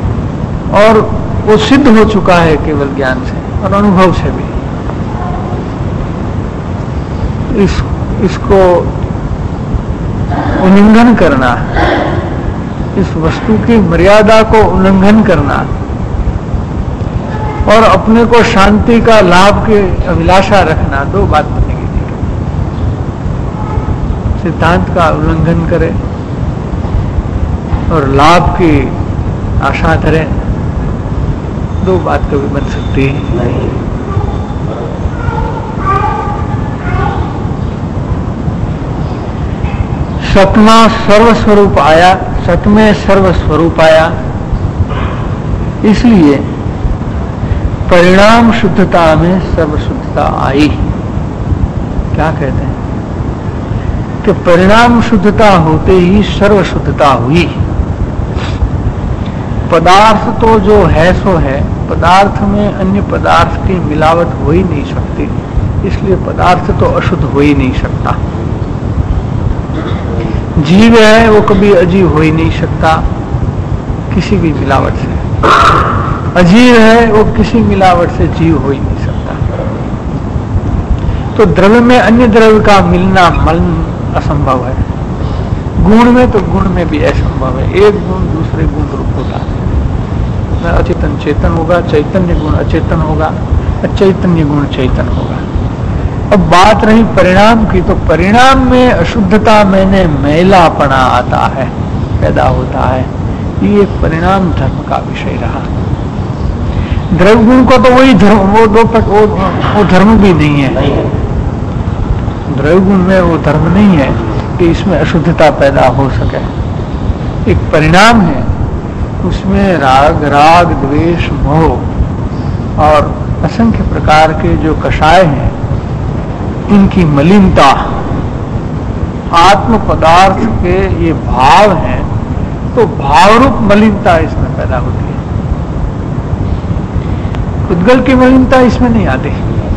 और वो सिद्ध हो चुका है केवल ज्ञान से और अनुभव से भी, इसको उल्लंघन करना, इस वस्तु की मर्यादा को उल्लंघन करना और अपने को शांति का लाभ की अभिलाषा रखना, दो बात बनेगी। सिद्धांत का उल्लंघन करे और लाभ की आशा करे, दो बात कभी बन सकती है नहीं। सतमा सर्वस्वरूप आया, सत में सर्वस्वरूप आया, इसलिए परिणाम शुद्धता में सर्वशुद्धता आई। क्या कहते हैं कि परिणाम शुद्धता होते ही सर्वशुद्धता हुई। पदार्थ तो जो है सो है, पदार्थ में अन्य पदार्थ की मिलावट हो ही नहीं सकती, इसलिए पदार्थ तो अशुद्ध हो ही नहीं सकता। जीव है वो कभी अजीव हो ही नहीं सकता किसी भी मिलावट से। अजीव है वो किसी मिलावट से जीव हो ही नहीं सकता। तो द्रव्य में अन्य द्रव्य का मिलना मलन असंभव है। गुण में तो गुण में भी असंभव है। एक गुण दूसरे गुण रूप होता है। अचेतन चेतन होगा, चैतन्य गुण अचेतन होगा, अचैतन्य गुण चैतन होगा। अब बात रही परिणाम की, तो परिणाम में अशुद्धता मैंने मैलापना आता है, पैदा होता है। ये परिणाम धर्म का विषय रहा। द्रव्य गुण को तो वही धर्म, वो धर्म भी नहीं है। द्रव्य गुण में वो धर्म नहीं है कि इसमें अशुद्धता पैदा हो सके। एक परिणाम है, उसमें राग द्वेष मोह और असंख्य प्रकार के जो कषाय हैं, इनकी मलिनता, आत्म पदार्थ के ये भाव हैं, तो भावरूप मलिनता इसमें पैदा होती है। उद्गल की मलिनता इसमें नहीं आती।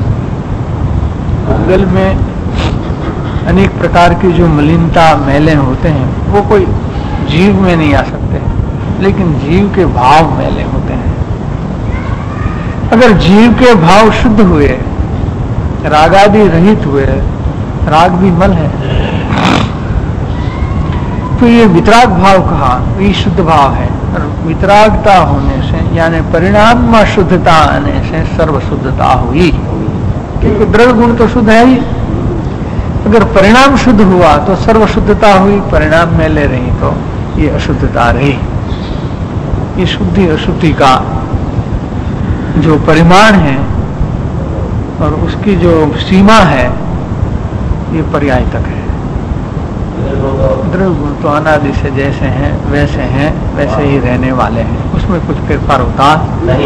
उद्गल में अनेक प्रकार की जो मलिनता मैले होते हैं, वो कोई जीव में नहीं आ सकते, लेकिन जीव के भाव मैले होते हैं। अगर जीव के भाव शुद्ध हुए, रागादि रहित हुए, राग भी मल है, तो ये वितराग भाव कहा, ये शुद्ध भाव है। और वितरागता होने से यानी परिणाम में शुद्धता आने से सर्वशुद्धता हुई, क्योंकि द्रव्य गुण तो शुद्ध है ही। अगर परिणाम शुद्ध हुआ तो सर्वशुद्धता हुई, परिणाम में ले रही तो ये अशुद्धता रही। ये शुद्धि अशुद्धि का जो परिमाण है और उसकी जो सीमा है, ये पर्याय तक है। द्रव्य गुण तो अनादि से जैसे हैं वैसे ही रहने वाले हैं, उसमें कुछ फेरफार होता नहीं।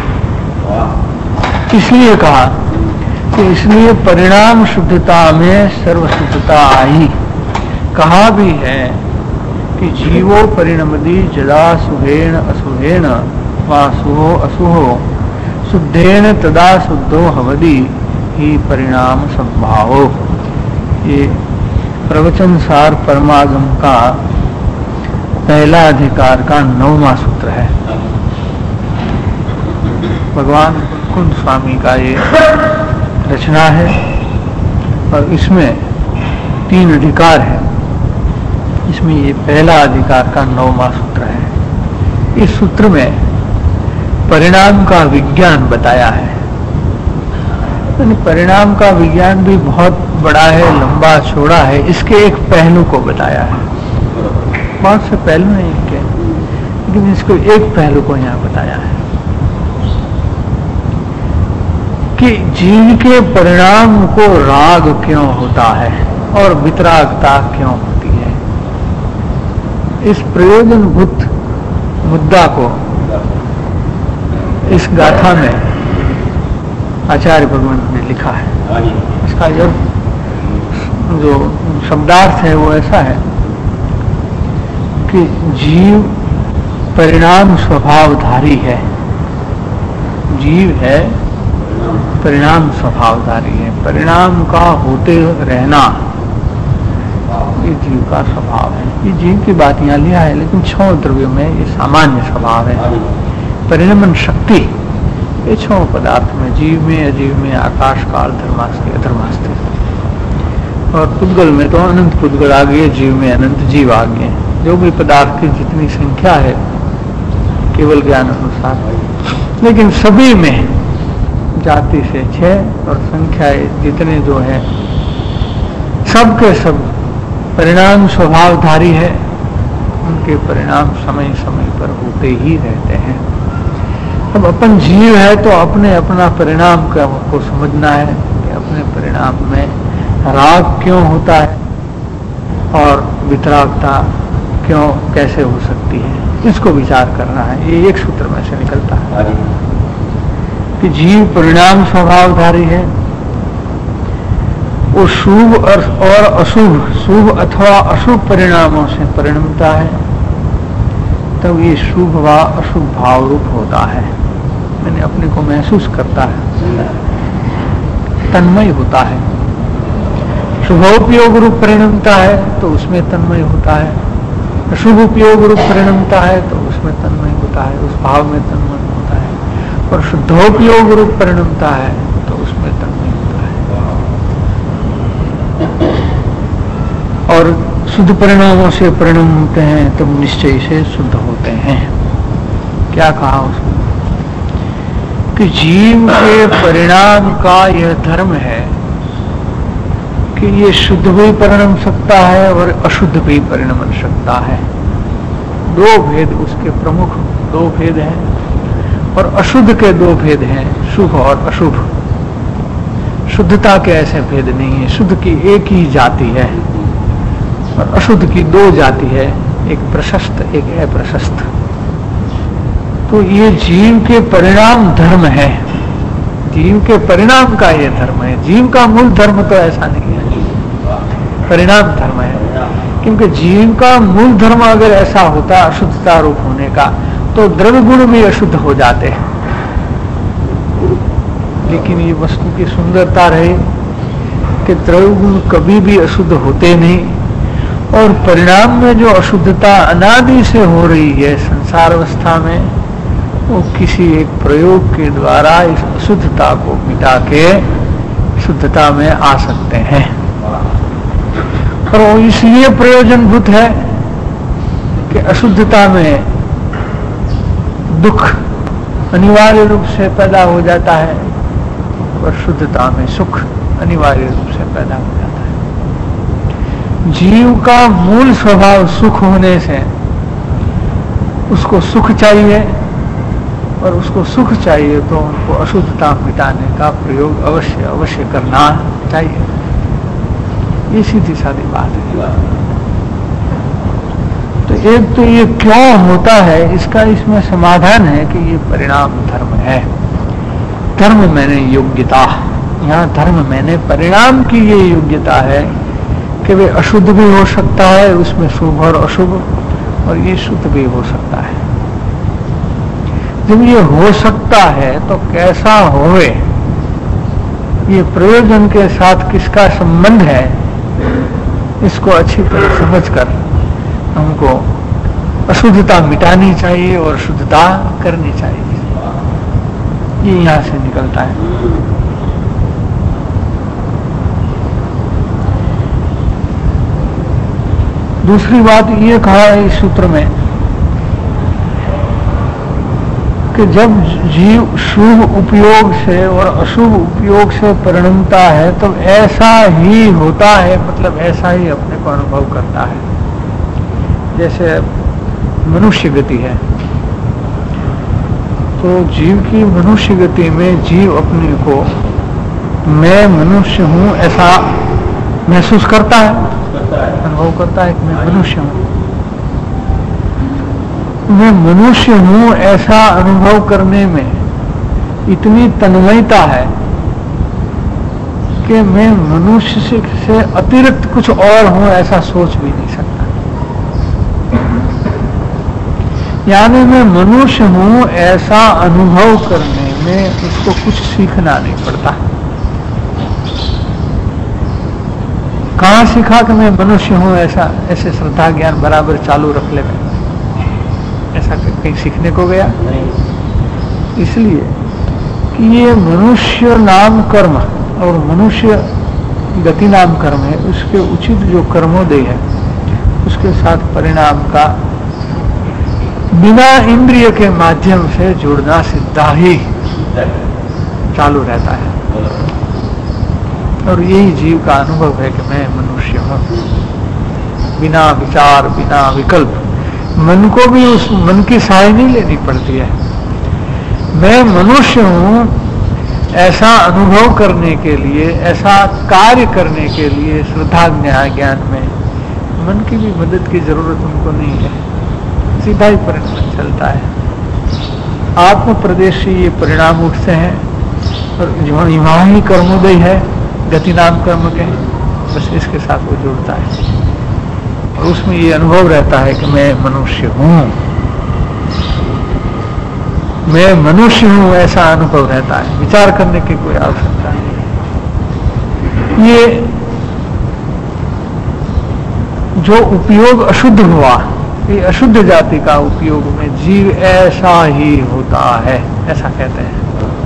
इसलिए कहा कि इसलिए परिणाम शुद्धता में सर्वशुद्धता आई। कहा भी है कि जीवो परिणमति जदा सुहेण असुहेण वा सुहो असुहो शुद्धेन तदा शुद्धो हवदि ही परिणाम संभावो। ये प्रवचन सार परमागम का पहला अधिकार का 9वां सूत्र है। भगवान कुंद स्वामी का ये रचना है और इसमें 3 अधिकार है। इसमें ये पहला अधिकार का 9वां सूत्र है। इस सूत्र में परिणाम का विज्ञान बताया है। परिणाम का विज्ञान भी बहुत बड़ा है, लंबा चौड़ा है। इसके एक पहलू को बताया है। बहुत से पहलू हैं इनके, लेकिन इसको एक पहलू को यहाँ बताया है कि जीव के परिणाम को राग क्यों होता है और वितरागता क्यों होती है। इस प्रयोजनभूत मुद्दा को इस गाथा में आचार्य भगवंत ने लिखा है। इसका जो शब्दार्थ है वो ऐसा है कि जीव परिणाम स्वभावधारी है। जीव है परिणाम स्वभावधारी है। परिणाम का होते रहना ये जीव का स्वभाव है। ये जीव की बात यहाँ लिया है, लेकिन 6 द्रव्यों में ये सामान्य स्वभाव है। परिणमन शक्ति ये 6 पदार्थ में, जीव में, अजीव में, आकाश काल धर्मास्ते अधर्मास्ते, और पुद्गल में तो अनंत पुद्गल आ गए, जीव में अनंत जीव आ गए। जो भी पदार्थ की जितनी संख्या है केवल ज्ञान अनुसार, लेकिन सभी में जाति से 6 और संख्या जितने जो है सबके सब परिणाम स्वभावधारी है। उनके परिणाम समय समय पर होते ही रहते हैं। अब अपन जीव है तो अपने अपना परिणाम को समझना है कि अपने परिणाम में राग क्यों होता है और वितरागता क्यों कैसे हो सकती है, इसको विचार करना है। ये एक सूत्र में से निकलता है कि जीव परिणाम स्वभावधारी है। वो शुभ और अशुभ, शुभ अथवा अशुभ परिणामों से परिणमता है, तब ये शुभ व अशुभ भाव रूप होता है। मैंने अपने को महसूस करता है, तन्मय होता है। शुभोपयोग रूप परिणमता है तो उसमें तन्मय होता है, अशुभ उपयोग रूप परिणमता है तो उसमें तन्मय होता है, उस भाव में तन्मय होता है। और शुद्धोपयोग रूप परिणमता है तो उसमें तन्मय होता है। और शुद्ध परिणामों से परिणाम होते हैं तब निश्चय से शुद्ध होते हैं। क्या कहा उसमें कि जीव के परिणाम का यह धर्म है कि ये शुद्ध भी परिणम सकता है और अशुद्ध भी परिणम सकता है। दो भेद उसके प्रमुख, दो भेद हैं। और अशुद्ध के दो भेद हैं, शुभ और अशुभ। शुद्धता के ऐसे भेद नहीं है। शुद्ध की एक ही जाति है और अशुद्ध की दो जाति है, एक प्रशस्त एक अप्रशस्त। तो ये जीव के परिणाम धर्म है, जीव के परिणाम का ये धर्म है। जीव का मूल धर्म तो ऐसा नहीं है, परिणाम धर्म है। क्योंकि जीव का मूल धर्म अगर ऐसा होता अशुद्धता रूप होने का तो द्रव्य गुण भी अशुद्ध हो जाते हैं। लेकिन ये वस्तु की सुंदरता रहे कि द्रव्य गुण कभी भी अशुद्ध होते नहीं, और परिणाम में जो अशुद्धता अनादि से हो रही है संसार अवस्था में, वो किसी एक प्रयोग के द्वारा इस अशुद्धता को मिटा के शुद्धता में आ सकते हैं। और वो इसलिए प्रयोजनभूत है कि अशुद्धता में दुख अनिवार्य रूप से पैदा हो जाता है और शुद्धता में सुख अनिवार्य रूप से पैदा हो जाता है। जीव का मूल स्वभाव सुख होने से उसको सुख चाहिए, और उसको सुख चाहिए तो उनको अशुद्धता मिटाने का प्रयोग अवश्य अवश्य करना चाहिए। ये सीधी सादी बात है। तो एक तो ये क्यों होता है, इसका इसमें समाधान है कि ये परिणाम धर्म है। धर्म मैंने योग्यता, यहाँ धर्म मैंने परिणाम की ये योग्यता है कि वे अशुद्ध भी हो सकता है, उसमें शुभ और अशुभ, और ये शुद्ध भी हो सकता है। जब ये हो सकता है तो कैसा होवे, ये प्रयोजन के साथ किसका संबंध है, इसको अच्छी तरह समझकर हमको अशुद्धता मिटानी चाहिए और शुद्धता करनी चाहिए। ये यहां से निकलता है। दूसरी बात ये कहा है इस सूत्र में कि जब जीव शुभ उपयोग से और अशुभ उपयोग से परिणमता है तो ऐसा ही होता है, मतलब ऐसा ही अपने को अनुभव करता है। जैसे मनुष्य गति है तो जीव की मनुष्य गति में जीव अपने को मैं मनुष्य हूं ऐसा महसूस करता है, अनुभव करता है कि मैं मनुष्य हूं। मैं मनुष्य हूं ऐसा अनुभव करने में इतनी तन्मयता है कि मैं मनुष्य से अतिरिक्त कुछ और हूं ऐसा सोच भी नहीं सकता। यानी मैं मनुष्य हूं ऐसा अनुभव करने में उसको कुछ सीखना नहीं पड़ता। कहां सीखा कि मैं मनुष्य हूं ऐसा, ऐसे श्रद्धा ज्ञान बराबर चालू रख ले, ऐसा कहीं सीखने को गया नहीं। इसलिए कि ये मनुष्य नाम कर्म और मनुष्य गति नाम कर्म है, उसके उचित जो कर्मोदय है उसके साथ परिणाम का बिना इंद्रिय के माध्यम से जुड़ना सीधा ही चालू रहता है। और यही जीव का अनुभव है कि मैं मनुष्य हूं, बिना विचार बिना विकल्प। मन को भी उस मन की सहाय नहीं लेनी पड़ती है। मैं मनुष्य हूं ऐसा अनुभव करने के लिए, ऐसा कार्य करने के लिए श्रद्धा ज्ञान में मन की भी मदद की जरूरत उनको नहीं है, सीधा ही परिणाम चलता है। आत्म प्रदेश से ये परिणाम उठते हैं और वहां ही कर्मोदय है गति नाम कर्म के, बस इसके साथ वो जुड़ता है और उसमें ये अनुभव रहता है कि मैं मनुष्य हूं, मैं मनुष्य हूं, ऐसा अनुभव रहता है। विचार करने की कोई आवश्यकता नहीं। ये जो उपयोग अशुद्ध हुआ, ये अशुद्ध जाति का उपयोग में जीव ऐसा ही होता है, ऐसा कहते हैं।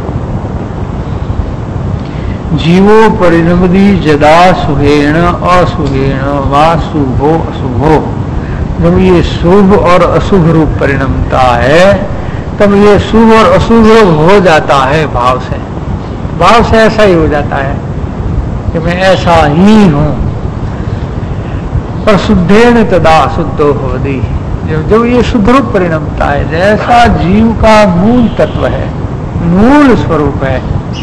जीवो परिणमति यदा सुहेण असुहेण वा शुभो अशुभो। जब ये शुभ और अशुभ रूप परिणमता है तब ये शुभ और अशुभ हो जाता है भाव से। भाव से ऐसा ही हो जाता है कि मैं ऐसा ही हूं। पर शुद्धेन तदा शुद्धो होती, जब ये शुद्ध रूप परिणमता है, जैसा जीव का मूल तत्व है, मूल स्वरूप है,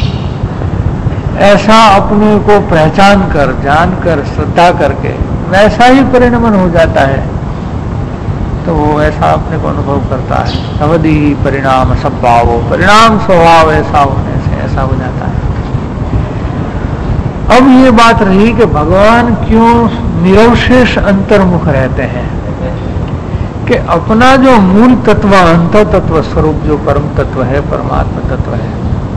ऐसा अपने को पहचान कर, जानकर, श्रद्धा करके वैसा ही परिणमन हो जाता है, तो वो ऐसा अपने को अनुभव करता है। अवधि परिणाम स्वभाव, परिणाम स्वभाव ऐसा होने से ऐसा हो जाता है। अब ये बात रही कि भगवान क्यों निरवशेष अंतर्मुख रहते हैं, कि अपना जो मूल तत्व, अंत तत्व स्वरूप जो परम तत्व है, परमात्मा तत्व है,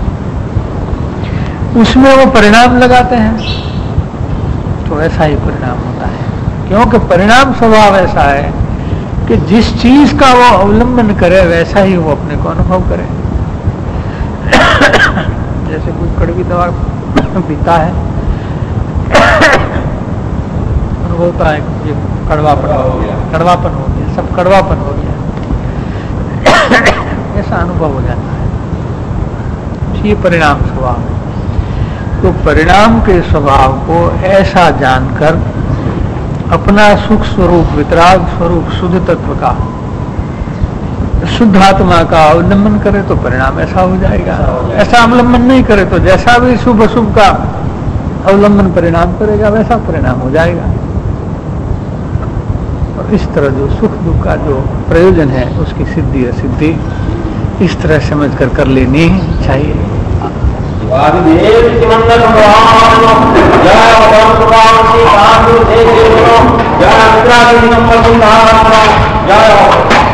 उसमें वो परिणाम लगाते हैं, तो ऐसा ही परिणाम होता है। क्योंकि परिणाम स्वभाव ऐसा है कि जिस चीज का वो अवलंबन करे वैसा ही वो अपने को अनुभव करे। जैसे कोई कड़वी दवा पीता है, अनुभव होता है ये कड़वापन हो गया, कड़वापन हो गया, सब कड़वापन हो गया, ऐसा अनुभव हो जाता है। ये परिणाम स्वभाव है। तो परिणाम के स्वभाव को ऐसा जानकर अपना सुख स्वरूप, वितराग स्वरूप, शुद्ध तत्व का, शुद्ध आत्मा का अवलंबन करे तो परिणाम ऐसा हो जाएगा। ऐसा अवलंबन नहीं करे तो जैसा भी शुभ अशुभ का अवलंबन परिणाम करेगा वैसा परिणाम हो जाएगा। और इस तरह जो सुख दुख का जो प्रयोजन है उसकी सिद्धि असिद्धि इस तरह समझकर कर लेनी चाहिए। जय